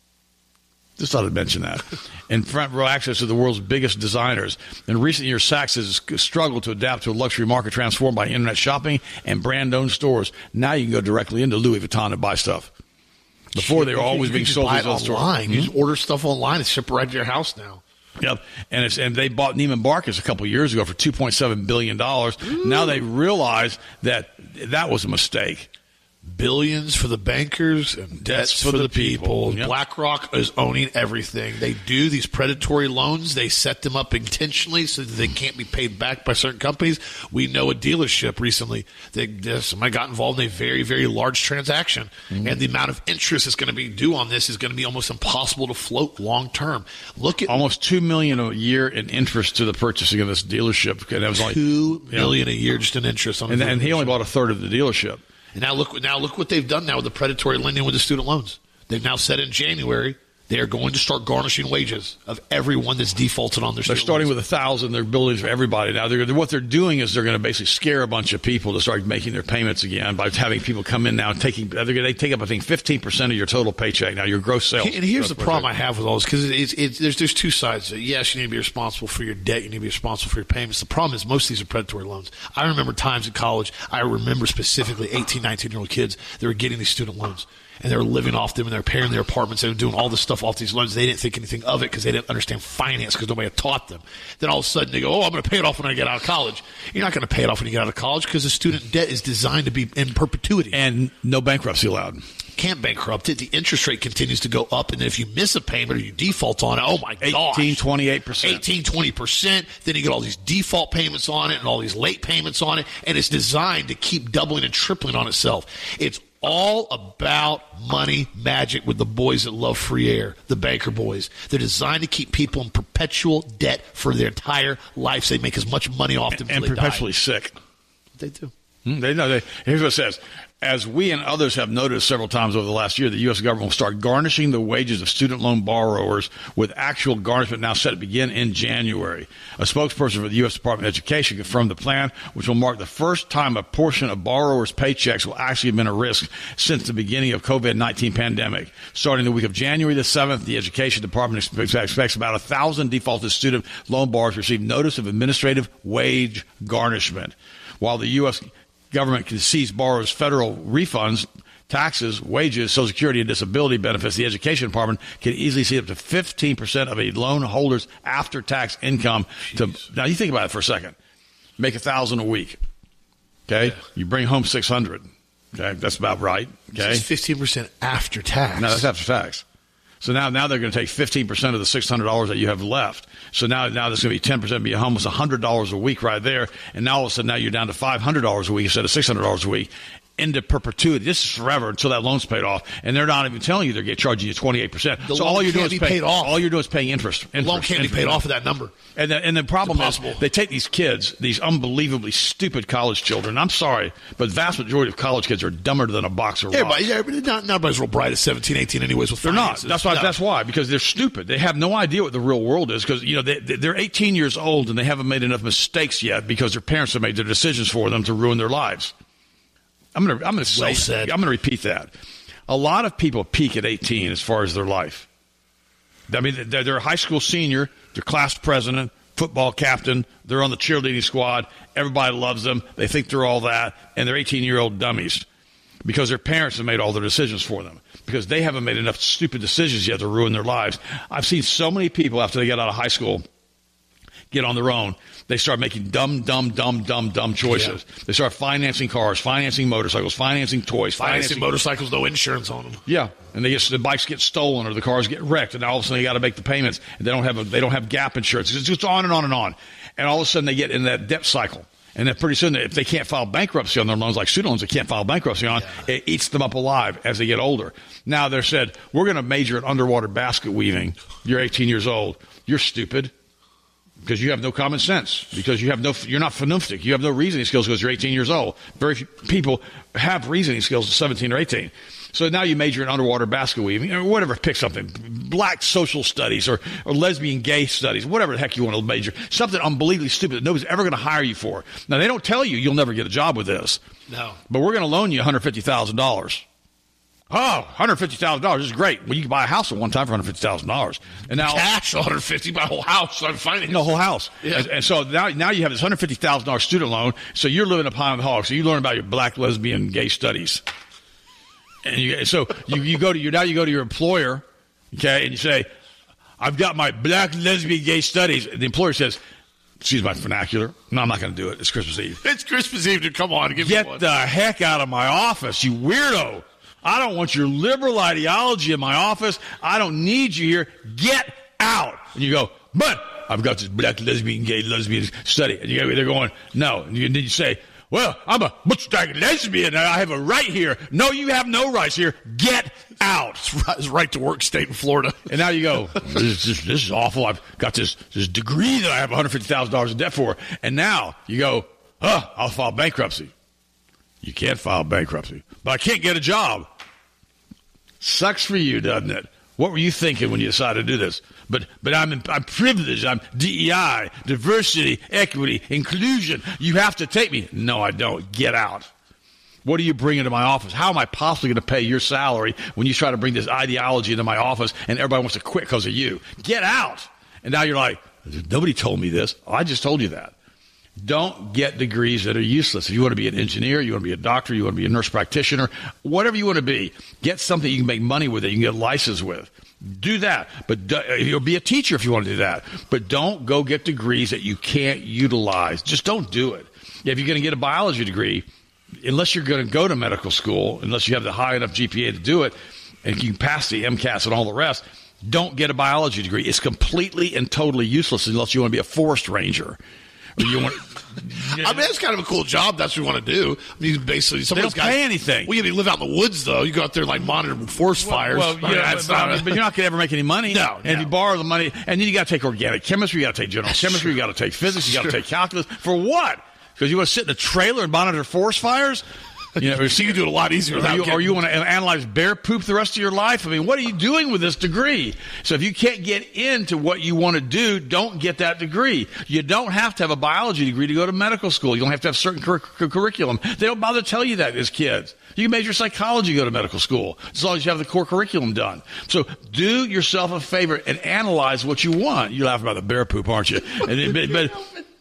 Just thought I'd mention that. And front row access to the world's biggest designers. In recent years, Saks has struggled to adapt to a luxury market transformed by internet shopping and brand-owned stores. Now you can go directly into Louis Vuitton and buy stuff. Before, they were always You being can just sold buy at it those stores. online. You just order stuff online. It's shipped right to your house now. Yep, and it's and they bought Neiman Marcus a couple of years ago for two point seven billion dollars. Now they realize that that was a mistake. Billions for the bankers and debts for, for the people. people. Yep. BlackRock is owning everything. They do these predatory loans. They set them up intentionally so that they can't be paid back by certain companies. We know a dealership recently that somebody got involved in a very, very large transaction. Mm-hmm. And the amount of interest that's going to be due on this is going to be almost impossible to float long term. Look at almost two million dollars a year in interest to the purchasing of this dealership. And that was like two million dollars a year just in interest on and, and he only bought a third of the dealership. And now look, now look what they've done now with the predatory lending with the student loans. They've now said in January they are going to start garnishing wages of everyone that's defaulted on their They're student starting loans. with a thousand. They're building for everybody now. They're, what they're doing is they're going to basically scare a bunch of people to start making their payments again by having people come in now and taking. They're going to take up, I think, fifteen percent of your total paycheck now, your gross sales. And here's the problem I have with all this because it's, it's, there's there's two sides to it. Yes, you need to be responsible for your debt. You need to be responsible for your payments. The problem is most of these are predatory loans. I remember times in college. I remember specifically eighteen, nineteen year old kids that were getting these student loans. And they were living off them, and they were paying their apartments. They were doing all this stuff off these loans. They didn't think anything of it because they didn't understand finance because nobody had taught them. Then all of a sudden they go, oh, I'm going to pay it off when I get out of college. You're not going to pay it off when you get out of college because the student debt is designed to be in perpetuity. And no bankruptcy allowed. Can't bankrupt it. The interest rate continues to go up, and then if you miss a payment or you default on it, oh my gosh. eighteen, twenty-eight percent. eighteen, twenty percent. Then you get all these default payments on it and all these late payments on it, and it's designed to keep doubling and tripling on itself. It's all about money magic with the boys that love free air, the banker boys. They're designed to keep people in perpetual debt for their entire life so they make as much money off them and until they perpetually die. sick. They do. Hmm, they know. They, here's what it says. As we and others have noticed several times over the last year, the U S government will start garnishing the wages of student loan borrowers with actual garnishment now set to begin in January. A spokesperson for the U S Department of Education confirmed the plan, which will mark the first time a portion of borrowers' paychecks will actually have been at risk since the beginning of COVID nineteen pandemic. Starting the week of January the seventh, the Education Department expects about one thousand defaulted student loan borrowers to receive notice of administrative wage garnishment. While the U S government can seize borrowers' federal refunds, taxes, wages, Social Security, and disability benefits, the Education Department can easily see up to fifteen percent of a loan holder's after-tax income. To, now, you think about it for a second. Make one thousand dollars a week. Okay? Yeah. You bring home six hundred dollars. Okay? That's about right. Okay? It's fifteen percent after tax. No, that's after tax. So now, now they're going to take fifteen percent of the six hundred dollars that you have left. So now, now there's going to be ten percent, be almost one hundred dollars a week right there. And now all of a sudden, now you're down to five hundred dollars a week instead of six hundred dollars a week. into perpetuity. This is forever until that loan's paid off, and they're not even telling you they're going to charge you twenty-eight percent. The so loan all you're doing can't is be pay, paid off. all you're doing is paying interest. interest The loan can't interest, be paid off of that number. And the, and the problem is impossible. they take these kids, these unbelievably stupid college children. I'm sorry, but the vast majority of college kids are dumber than a box of rocks. Everybody, everybody, not, not everybody's real bright at seventeen, eighteen anyways with They're not. finances. That's why. No. That's why. Because they're stupid. They have no idea what the real world is. Because you know they, they're eighteen years old and they haven't made enough mistakes yet because their parents have made their decisions for them to ruin their lives. I'm gonna. I'm gonna say. Well said. I'm gonna repeat that. A lot of people peak at eighteen as far as their life. I mean, they're, they're a high school senior. They're class president, football captain. They're on the cheerleading squad. Everybody loves them. They think they're all that, and they're eighteen-year-old dummies because their parents have made all their decisions for them because they haven't made enough stupid decisions yet to ruin their lives. I've seen so many people after they get out of high school get on their own. They start making dumb, dumb, dumb, dumb, dumb choices. Yeah. They start financing cars, financing motorcycles, financing toys, financing, financing motorcycles, no insurance on them. Yeah, and they get the bikes get stolen or the cars get wrecked, and now all of a sudden they got to make the payments. And they don't have a, they don't have gap insurance. It's just on and on and on. And all of a sudden they get in that debt cycle. And then pretty soon, if they can't file bankruptcy on their loans, like student loans, they can't file bankruptcy on, yeah. It eats them up alive as they get older. Now they're said, we're going to major in underwater basket weaving. You're eighteen years old. You're stupid. Because you have no common sense. Because you have no, you're not phonemic. You have no reasoning skills because you're eighteen years old. Very few people have reasoning skills at seventeen or eighteen. So now you major in underwater basket weaving or whatever. Pick something, black social studies or, or lesbian gay studies, whatever the heck you want to major. Something unbelievably stupid that nobody's ever going to hire you for. Now they don't tell you you'll never get a job with this. No. But we're going to loan you one hundred fifty thousand dollars. Oh, one hundred fifty thousand dollars is great. Well, you can buy a house at one time for one hundred fifty thousand dollars. And now cash one hundred fifty thousand dollars, buy a whole house. I'm finding no whole house. Yeah. And, and so now, now you have this one hundred fifty thousand dollars student loan. So you're living up high on the hog. So you learn about your black, lesbian, gay studies. And you, so you, you go to your now you go to your employer, okay, and you say, "I've got my black, lesbian, gay studies." And the employer says, "Excuse my vernacular. No, I'm not going to do it. It's Christmas Eve. It's Christmas Eve. Dude. Come on, give Get me one. the heck out of my office, you weirdo." I don't want your liberal ideology in my office. I don't need you here. Get out. And you go, but I've got this black lesbian, gay lesbian study. And you, they're going, no. And you, then you say, well, I'm a butch lesbian and I have a right here. No, you have no rights here. Get out. It's right to work state in Florida. And now you go, this is, this is awful. I've got this, this degree that I have one hundred fifty thousand dollars in debt for. And now you go, huh, I'll file bankruptcy. You can't file bankruptcy. But I can't get a job. Sucks for you, doesn't it? What were you thinking when you decided to do this? But but I'm I'm privileged. I'm D E I, diversity, equity, inclusion. You have to take me. No, I don't. Get out. What are you bringing to my office? How am I possibly going to pay your salary when you try to bring this ideology into my office and everybody wants to quit because of you? Get out. And now you're like, nobody told me this. Oh, I just told you that. Don't get degrees that are useless. If you want to be an engineer, you want to be a doctor, you want to be a nurse practitioner, whatever you want to be, get something you can make money with that you can get a license with. Do that. But do, you'll be a teacher if you want to do that. But don't go get degrees that you can't utilize. Just don't do it. If you're going to get a biology degree, unless you're going to go to medical school, unless you have the high enough G P A to do it, and you can pass the MCAS and all the rest, don't get a biology degree. It's completely and totally useless unless you want to be a forest ranger. Or you want, I mean, that's kind of a cool job. That's what we want to do. I mean, basically, they don't got, pay anything. Well, you live out in the woods, though. You go out there and like monitor forest well, fires. Well, I mean, yeah, that's but, not but, a, but you're not going to ever make any money. No, and no. if you borrow the money, and then you got to take organic chemistry, you got to take general chemistry, you got to take physics, you got to take calculus. For what? Because you want to sit in a trailer and monitor forest fires? You know, so you can do it a lot easier. Or you, or you want to analyze bear poop the rest of your life? I mean, what are you doing with this degree? So if you can't get into what you want to do, don't get that degree. You don't have to have a biology degree to go to medical school. You don't have to have certain cur- cur- curriculum. They don't bother to tell you that as kids. You can major psychology, go to medical school, as long as you have the core curriculum done. So do yourself a favor and analyze what you want. You laugh about the bear poop, aren't you? And, but, but,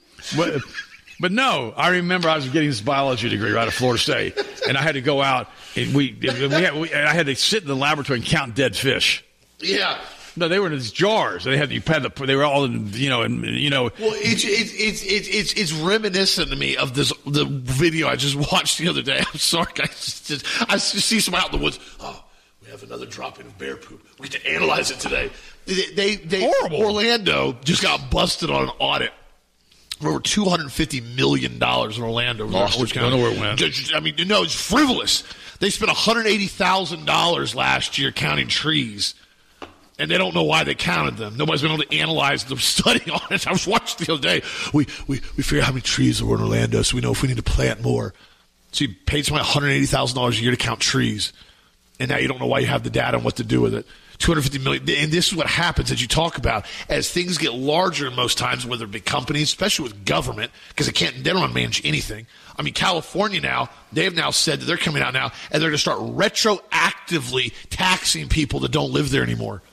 but But no, I remember I was getting this biology degree right at Florida State, and I had to go out and we, we, had, we I had to sit in the laboratory and count dead fish. Yeah. No, they were in these jars. They had you had the, they were all in, you know, and you know. Well, it's it's it's it's it's, it's reminiscent to me of this the video I just watched the other day. I'm sorry, guys. Just, I just see someone out in the woods. Oh, we have another drop-in of bear poop. We get to analyze it today. They they, they Horrible. Orlando just got busted on an audit. over two hundred fifty million dollars in Orlando. Lost Orange it. Don't know where it went. I mean, no, it's frivolous. They spent one hundred eighty thousand dollars last year counting trees, and they don't know why they counted them. Nobody's been able to analyze the study on it. I was watching the other day. We, we, we figure out how many trees there were in Orlando so we know if we need to plant more. So you paid somebody one hundred eighty thousand dollars a year to count trees, and now you don't know why you have the data and what to do with it. two hundred fifty million dollars. And this is what happens, as you talk about, as things get larger most times, whether it be companies, especially with government, because they can't, they don't manage anything. I mean, California now, they have now said that they're coming out now, and they're going to start retroactively taxing people that don't live there anymore.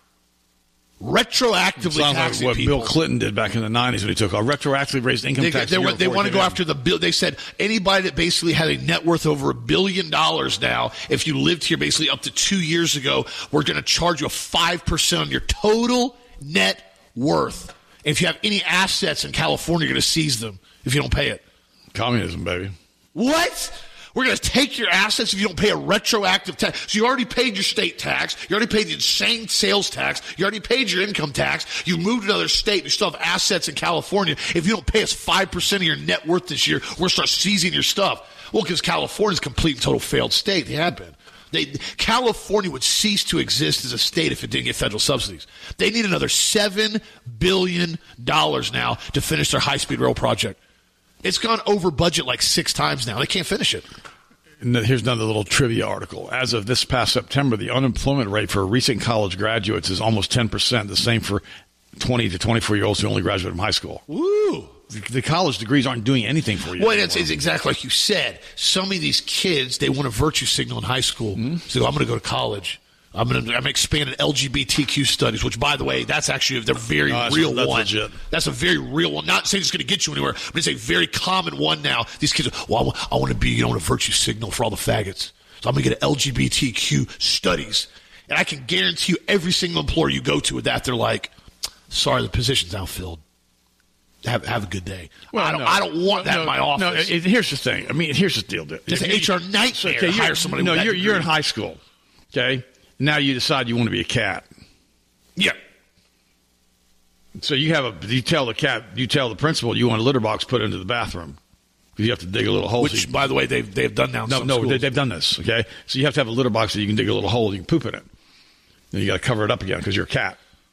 Retroactively Sounds taxing like what people. Bill Clinton did back in the nineties when he took a retroactively raised income They, tax. they, the they, they want to go in. after the bill. They said anybody that basically had a net worth over a billion dollars now, if you lived here basically up to two years ago, we're going to charge you a five percent on your total net worth. And if you have any assets in California, you're going to seize them if you don't pay it. Communism, baby. What? We're going to take your assets if you don't pay a retroactive tax. So you already paid your state tax. You already paid the insane sales tax. You already paid your income tax. You moved to another state. You still have assets in California. If you don't pay us five percent of your net worth this year, we're going to start seizing your stuff. Well, because California's a complete and total failed state. They have been. They, California would cease to exist as a state if it didn't get federal subsidies. They need another seven billion dollars now to finish their high-speed rail project. It's gone over budget like six times now. They can't finish it. And here's another little trivia article. As of this past September, the unemployment rate for recent college graduates is almost ten percent, the same for twenty to twenty-four-year-olds who only graduated from high school. Woo! The, the college degrees aren't doing anything for you. Well, it's, it's exactly like you said. Some of these kids, they want a virtue signal in high school. Mm-hmm. So I'm going to go to college. I'm going to I'm expanding L G B T Q studies, which, by the way, that's actually a very no, that's, real that's one. Legit. That's a very real one. Not saying it's going to get you anywhere, but it's a very common one now. These kids, well, I want, I want to be, you know, a virtue signal for all the faggots. So I'm going to get an L G B T Q studies. And I can guarantee you every single employer you go to with that, they're like, sorry, the position's now filled. Have, have a good day. Well, I don't. No, I don't want that no, in my office. No, it, here's the thing. I mean, here's the deal. It's an H R nightmare okay, to hire somebody. No, with that you're degree. you're in high school. Okay, now you decide you want to be a cat. Yeah. So you have a. You tell the cat. You tell the principal you want a litter box put into the bathroom because you have to dig a little hole. Which, so by the way, they've they've done now. In no, some no, schools. they, they've done this. Okay, so you have to have a litter box so you can dig a little hole. You can poop in it. Then you got to cover it up again because you're a cat.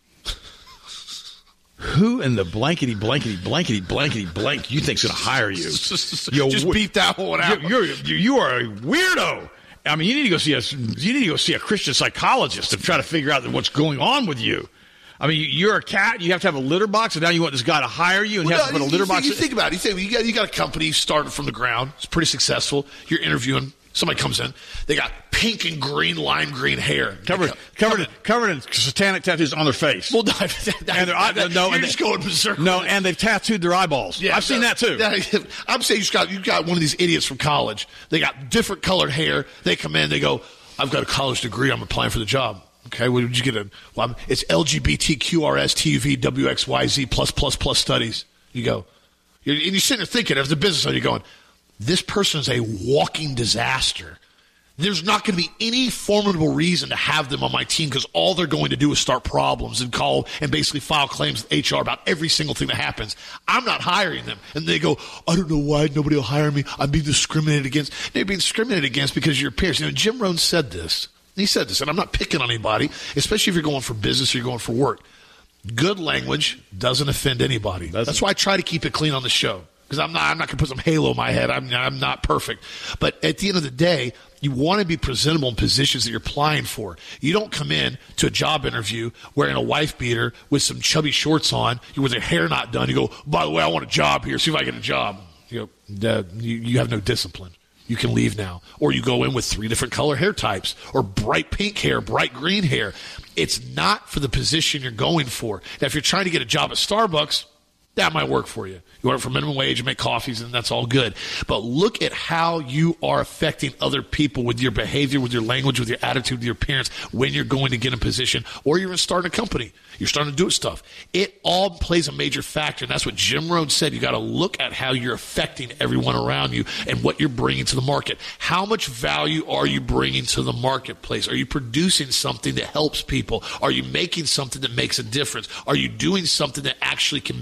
Who in the blankety, blankety, blankety, blankety, blank you think's going to hire you? You're, Just beat that one out. You're, you're, you are a weirdo. I mean, you need to go see a you need to go see a Christian psychologist to try to figure out what's going on with you. I mean, you're a cat. You have to have a litter box, and now you want this guy to hire you, and well, you have no, to put a litter you box. Think, you think about it. You think you got you got a company started from the ground. It's pretty successful. You're interviewing. Somebody comes in. They got pink and green, lime green hair, covered, come, covered, in, covered in satanic tattoos on their face. Well, that, that, and that, that, no, you're and just they, going berserk. No, and they've tattooed their eyeballs. Yeah, I've seen that too. That, I'm saying you just got you got one of these idiots from college. They got different colored hair. They come in. They go, "I've got a college degree. I'm applying for the job." Okay, what did you get? In? Well, I'm, it's L G B T Q R S T U V W X Y Z plus plus plus studies. You go, you're, and you're sitting there thinking, as a business owner, you're going, "This person is a walking disaster." There's not going to be any formidable reason to have them on my team because all they're going to do is start problems and call and basically file claims with H R about every single thing that happens. I'm not hiring them. And they go, I don't know why nobody will hire me. I'm being discriminated against. They're being discriminated against because you're peers. You know, Jim Rohn said this. He said this, and I'm not picking on anybody, especially if you're going for business or you're going for work. Good language doesn't offend anybody. That's, That's why I try to keep it clean on the show. Because I'm not, I'm not going to put some halo in my head. I'm, I'm not perfect. But at the end of the day, you want to be presentable in positions that you're applying for. You don't come in to a job interview wearing a wife beater with some chubby shorts on, with your hair not done. You go, by the way, I want a job here. See if I get a job. You go, you, you have no discipline. You can leave now. Or you go in with three different color hair types or bright pink hair, bright green hair. It's not for the position you're going for. Now, if you're trying to get a job at Starbucks, that might work for you. You work for minimum wage and make coffees, and that's all good. But look at how you are affecting other people with your behavior, with your language, with your attitude, with your appearance when you're going to get in position or you're starting a company. You're starting to do stuff. It all plays a major factor, and that's what Jim Rohn said. You got to look at how you're affecting everyone around you and what you're bringing to the market. How much value are you bringing to the marketplace? Are you producing something that helps people? Are you making something that makes a difference? Are you doing something that actually can make things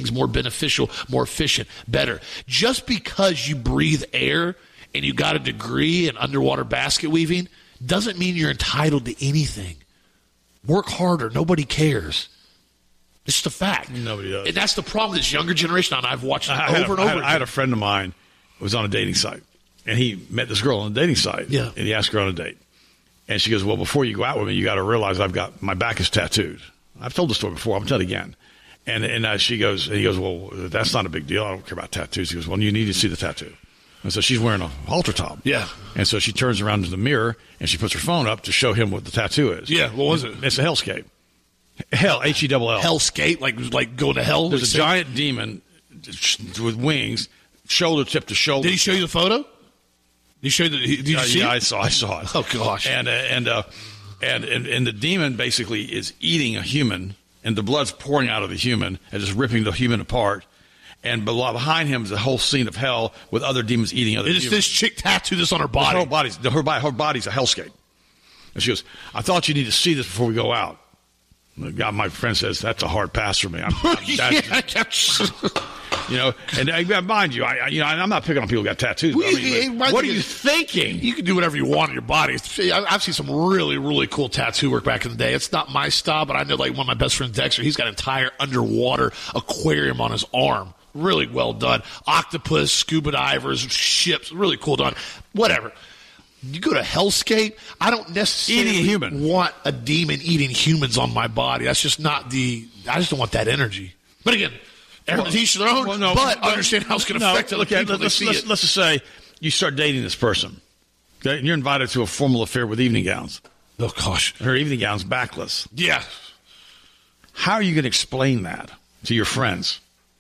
things more beneficial, more efficient, better. Just because you breathe air and you got a degree in underwater basket weaving doesn't mean you're entitled to anything. Work harder. Nobody cares. It's just a fact. Nobody does. And that's the problem with this younger generation, and I've watched it I over had a, and over I had, again. I had a friend of mine who was on a dating site, and he met this girl on a dating site. Yeah. And he asked her on a date. And she goes, well, before you go out with me, you got to realize I've got, my back is tattooed. I've told the story before. I'm telling it again. And and uh, she goes, and he goes, well, that's not a big deal. I don't care about tattoos. He goes, well, you need to see the tattoo. And so she's wearing a halter top. Yeah. And so she turns around to the mirror, and she puts her phone up to show him what the tattoo is. Yeah, what was it? It's a hellscape. Hell, H E double L. Hellscape, like like going to hell. There's a giant demon with wings, shoulder tip to shoulder. Did he show you the photo? Did he show you the, did you Uh, see yeah, it? I saw. I saw it. Oh, gosh. And uh, and, uh, and and and the demon basically is eating a human, and the blood's pouring out of the human and just ripping the human apart. And below, behind him is a whole scene of hell with other demons eating other Is humans. this chick tattooed this on her Her body? whole body's her body. Her body's a hellscape. And she goes, "I thought you need to see this before we go out." And God, my friend says that's a hard pass for me. I'm, I'm that- Yeah. you know, and uh, mind you, I, I you know I'm not picking on people who got tattoos. But I mean, but what are you thinking? You can do whatever you want on your body. I- I've seen some really, really cool tattoo work back in the day. It's not my style, but I know like one of my best friends, Dexter, he's got an entire underwater aquarium on his arm. Really well done. Octopus, scuba divers, ships, really cool done. Whatever. You go to Hellscape, I don't necessarily Eating a human. want a demon eating humans on my body. That's just not the, I just don't want that energy. But again, everyone's each their own, Well, no, but no, understand how it's going to no, affect other look at- people when they let's, see let's, it. let's just say you start dating this person. Okay, and you're invited to a formal affair with evening gowns. Oh, gosh. Her evening gown's backless. Yeah. How are you going to explain that to your friends?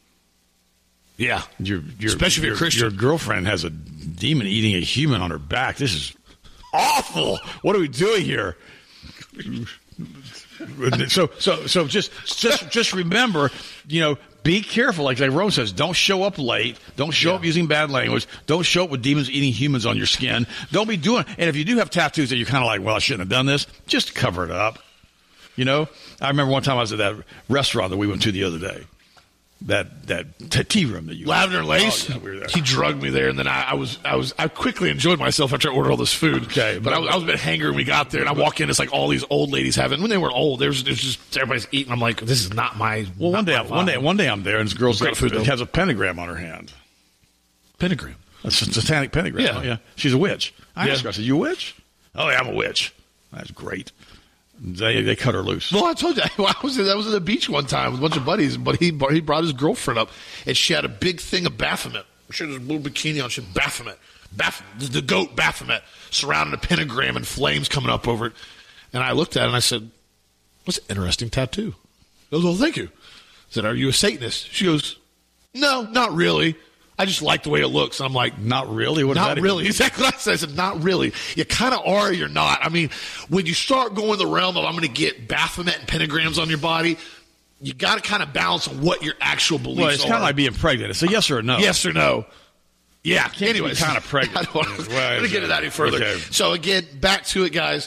Yeah. Your, your, Especially if you're your, Christian. Your girlfriend has a demon eating a human on her back. This is awful. What are we doing here? So, so, so just, just, just remember, you know, be careful. Like, like Rome says, don't show up late. Don't show Yeah. up using bad language. Don't show up with demons eating humans on your skin. Don't be doing. And if you do have tattoos that you're kind of like, well, I shouldn't have done this, just cover it up. You know, I remember one time I was at that restaurant that we went to the other day. That that t- tea room that you Lavender and Lace. Oh, yeah, we were there. He drugged me there, and then I, I was I was I quickly enjoyed myself after I ordered all this food. Okay, but I was, I was a bit hangry when we got there, and I walk in, it's like all these old ladies having. When they were old, there's there's just everybody's eating. I'm like, this is not my. Well, not one day, my one day, vibe. one day, I'm there, and this girl's Great got food, though. has a pentagram on her hand. pentagram. That's a satanic pentagram. Yeah. Oh, yeah. She's a witch. I Yeah. asked her, I said, "You a witch?" "Oh, yeah, I'm a witch." That's great. They they cut her loose. Well, I told you, I was I was at the beach one time with a bunch of buddies, but he he brought his girlfriend up, and she had a big thing of Baphomet. She had this blue bikini on. She had Baphomet, Baphomet, the goat Baphomet, surrounding a pentagram and flames coming up over it. And I looked at it and I said, "What's an interesting tattoo?" He goes, "Well, thank you." I said, "Are you a Satanist?" She goes, "No, not really. I just like the way it looks." And I'm like, Not really. What does not that even really. mean? Exactly what I said. I said, not really. You kind of are or you're not. I mean, when you start going the realm of I'm going to get Baphomet and pentagrams on your body, you got to kind of balance on what your actual beliefs Well, it's are. kind of like being pregnant. It's a yes or a no. Yes or no. Yeah. Can't Anyways, be kind of pregnant. I don't want to Well, get into that any further. okay. So again, back to it, guys.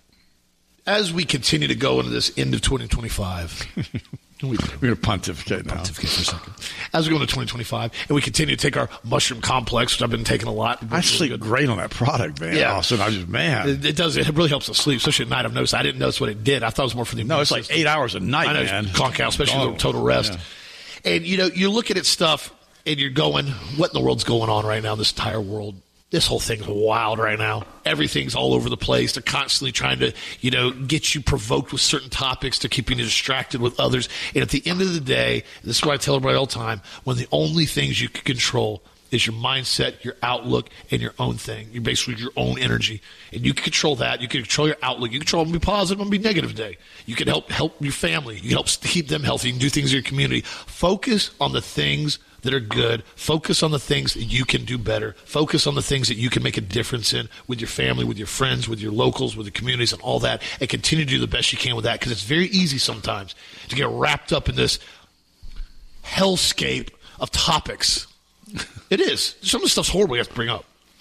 As we continue to go into this end of twenty twenty-five, we We're going to pontificate now. pontificate for a second. As we go into twenty twenty-five, and we continue to take our mushroom complex, which I've been taking a lot. I sleep great on that product, man. Yeah. Austin, I just man. It, it does. It really helps us sleep, especially at night. I've noticed. I didn't notice what it did. I thought it was more for the. no, it's like eight hours a night, I know, man. conk out, especially Oh, the total rest. yeah. And you know, you're looking at stuff, and you're going, "What in the world's going on right now? This entire world, this whole thing's wild right now. Everything's all over the place. They're constantly trying to, you know, get you provoked with certain topics to keep you distracted with others. And at the end of the day, this is what I tell everybody all the time: when the only things you can control is your mindset, your outlook, and your own thing. You're basically your own energy. And you can control that. You can control your outlook. You can control them to be positive and be negative today. You can help help your family. You can help keep them healthy. You can do things in your community. Focus on the things that are good. Focus on the things that you can do better. Focus on the things that you can make a difference in with your family, with your friends, with your locals, with the communities and all that. And continue to do the best you can with that, because it's very easy sometimes to get wrapped up in this hellscape of topics. It is. Some of the stuff's horrible you have to bring up.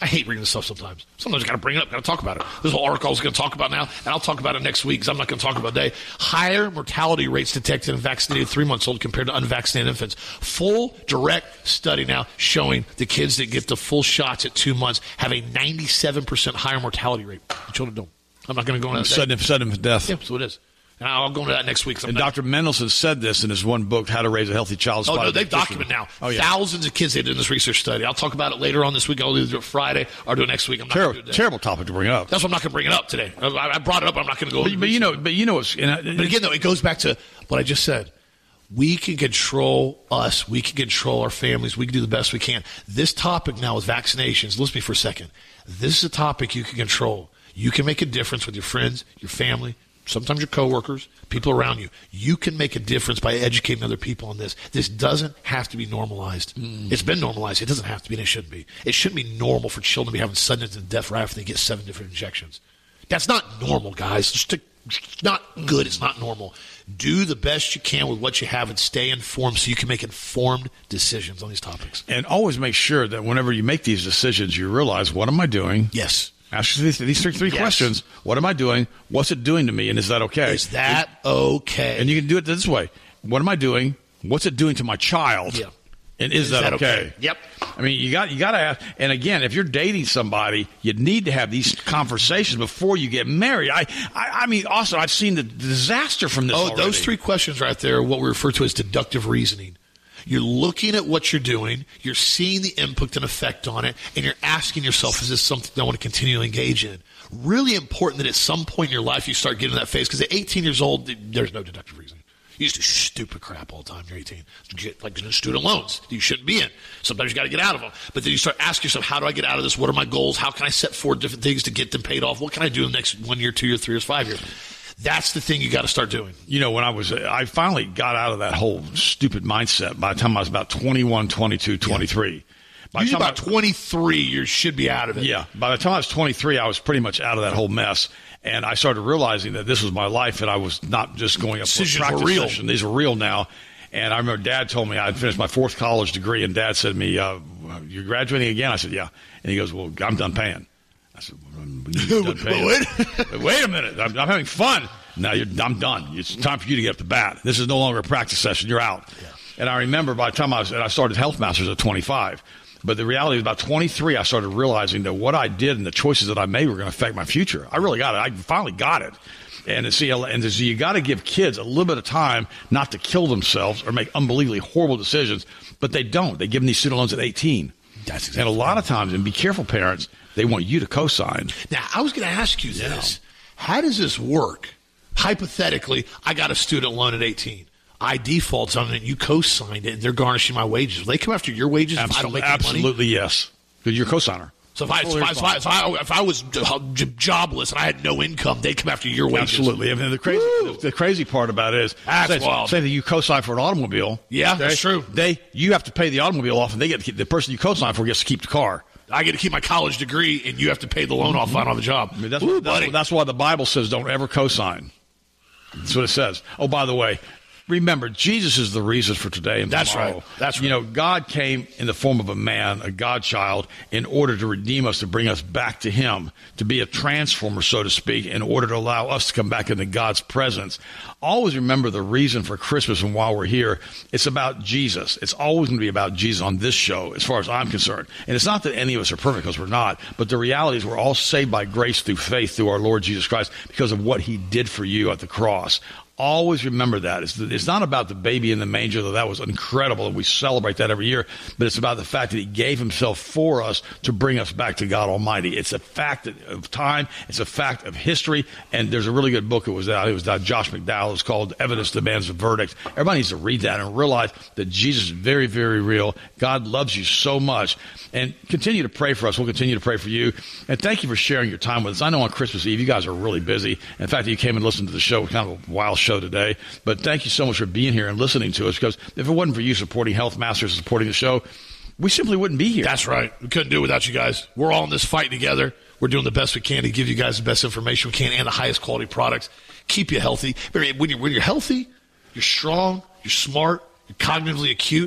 I hate reading this stuff sometimes. Sometimes you got to bring it up, got to talk about it. This whole article I was going to talk about now, and I'll talk about it next week because I'm not going to talk about it today. Higher mortality rates detected in vaccinated three months old compared to unvaccinated infants. Full direct study now showing the kids that get the full shots at two months have a ninety-seven percent higher mortality rate. The children don't. I'm not going to go into that. Sudden, sudden death. Yeah, so it is. And I'll go into that next week. And Doctor Mendelsohn said this in his one book, How to Raise a Healthy Child. Oh, no, they've documented now. Oh, yeah. Thousands of kids they did in this research study. I'll talk about it later on this week. I'll either do it Friday or do it next week. I'm not terrible, do it terrible topic to bring up. That's why I'm not going to bring it up today. I, I brought it up. I'm not going to go. But, but you know, but you know, it's, you know, but again, though, it goes back to what I just said. We can control us. We can control our families. We can do the best we can. This topic now is vaccinations. Listen to me for a second. This is a topic you can control. You can make a difference with your friends, your family, sometimes your coworkers, people around you. You can make a difference by educating other people on this. This doesn't have to be normalized. Mm. It's been normalized. It doesn't have to be, and it shouldn't be. It shouldn't be normal for children to be having sudden death right after they get seven different injections. That's not normal, guys. Just to, not good. It's not normal. Do the best you can with what you have and stay informed so you can make informed decisions on these topics. And always make sure that whenever you make these decisions, you realize, what am I doing? Yes. Ask these, these three, three yes. questions. What am I doing? What's it doing to me? And is that okay? Is that okay? And you can do it this way. What am I doing? What's it doing to my child? Yeah. And is, is that, that okay? okay? Yep. I mean, you got you got to ask. And again, if you're dating somebody, you need to have these conversations before you get married. I, I, I mean, also, I've seen the disaster from this. Oh, already. Those three questions right there are what we refer to as deductive reasoning. You're looking at what you're doing, you're seeing the impact and effect on it, and you're asking yourself, is this something I want to continue to engage in? Really important that at some point in your life you start getting that phase, because at eighteen years old, there's no deductive reasoning. You just do stupid crap all the time. You're eighteen. Get like student loans that you shouldn't be in. Sometimes you got to get out of them. But then you start asking yourself, how do I get out of this? What are my goals? How can I set forward different things to get them paid off? What can I do in the next one year, two years, three years, five years? That's the thing you got to start doing. You know, when I was, I finally got out of that whole stupid mindset by the time I was about twenty-one, twenty-two, twenty-three. Yeah. By Usually about I, twenty-three, you should be out of it. Yeah. By the time I was twenty-three, I was pretty much out of that whole mess. And I started realizing that this was my life, and I was not just going up for a practice real. session. These are real now. And I remember Dad told me I had finished my fourth college degree, and Dad said to me, uh, you're graduating again? I said, yeah. And he goes, well, I'm done paying. I said, well, you're done paying. wait. wait a minute. I'm, I'm having fun. No, you're, I'm done. It's time for you to get up to bat. This is no longer a practice session. You're out. Yeah. And I remember by the time I was, and I started Health Masters at twenty-five. But the reality is about twenty-three, I started realizing that what I did and the choices that I made were going to affect my future. I really got it. I finally got it. And see, and so you got to give kids a little bit of time not to kill themselves or make unbelievably horrible decisions. But they don't. They give them these student loans at eighteen. That's exactly and a lot of times, and be careful, parents, they want you to co-sign. Now, I was going to ask you this. Yeah. How does this work? Hypothetically, I got a student loan at eighteen. I default on it, and you co-signed it, and they're garnishing my wages. Will they come after your wages absolutely, if I don't make any money? Absolutely, yes. Because you're a co-signer. So if I, if, I, if, I, if, I, if I was jobless and I had no income, they'd come after your wages. Absolutely. I mean, the crazy, the, the crazy part about it is, that's say, wild. say that you co-sign for an automobile. Yeah, okay? That's true. They, you have to pay the automobile off, and they get to keep, the person you co-sign for gets to keep the car. I get to keep my college degree, and you have to pay the loan off if I don't have a job. I mean, that's, Ooh, that's, that's why the Bible says don't ever co-sign. That's what it says. Oh, by the way, remember, Jesus is the reason for today and That's tomorrow. right. That's right. You know, God came in the form of a man, a God-child, in order to redeem us, to bring us back to Him, to be a transformer, so to speak, in order to allow us to come back into God's presence. Always remember the reason for Christmas and why we're here. It's about Jesus. It's always going to be about Jesus on this show, as far as I'm concerned. And it's not that any of us are perfect, because we're not, but the reality is we're all saved by grace through faith through our Lord Jesus Christ because of what He did for you at the cross. Always remember that. It's, it's not about the baby in the manger, though that was incredible, and we celebrate that every year, but it's about the fact that He gave Himself for us to bring us back to God Almighty. It's a fact of time. It's a fact of history, and there's a really good book that was out. It was out, Josh McDowell. It's called Evidence Demands a Verdict. Everybody needs to read that and realize that Jesus is very, very real. God loves you so much, and continue to pray for us. We'll continue to pray for you, and thank you for sharing your time with us. I know on Christmas Eve, you guys are really busy. In fact, you came and listened to the show, kind of a wild show today, but thank you so much for being here and listening to us, because if it wasn't for you supporting Health Masters and supporting the show, we simply wouldn't be here. That's right. We couldn't do it without you guys. We're all in this fight together. We're doing the best we can to give you guys the best information we can and the highest quality products. Keep you healthy. When you're, when you're healthy, you're strong, you're smart, you're cognitively acute,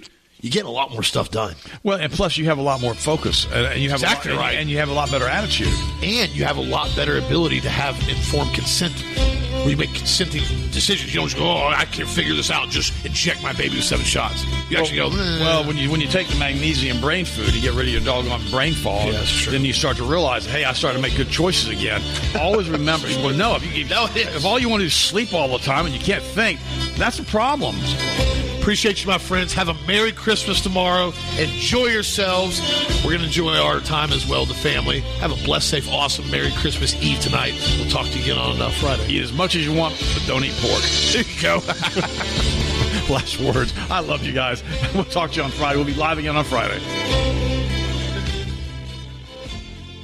you get a lot more stuff done. Well, and plus you have a lot more focus, uh, and you have Exactly a lot, right. and you have a lot better attitude. And you have a lot better ability to have informed consent where you make consenting decisions. You don't just go, oh, I can't figure this out. Just inject my baby with seven shots. You actually well, go, eh. well, when you when you take the magnesium brain food, you get rid of your doggone brain fog. Yeah, that's true. Then you start to realize, hey, I started to make good choices again. Always remember, well, no, if, you, if, No, it is. if all you want to do is sleep all the time and you can't think, that's a problem. Appreciate you, my friends. Have a Merry Christmas tomorrow. Enjoy yourselves. We're going to enjoy our time as well, the family. Have a blessed, safe, awesome Merry Christmas Eve tonight. We'll talk to you again on uh, Friday. Eat as much as you want, but don't eat pork. There you go. Last words. I love you guys. We'll talk to you on Friday. We'll be live again on Friday.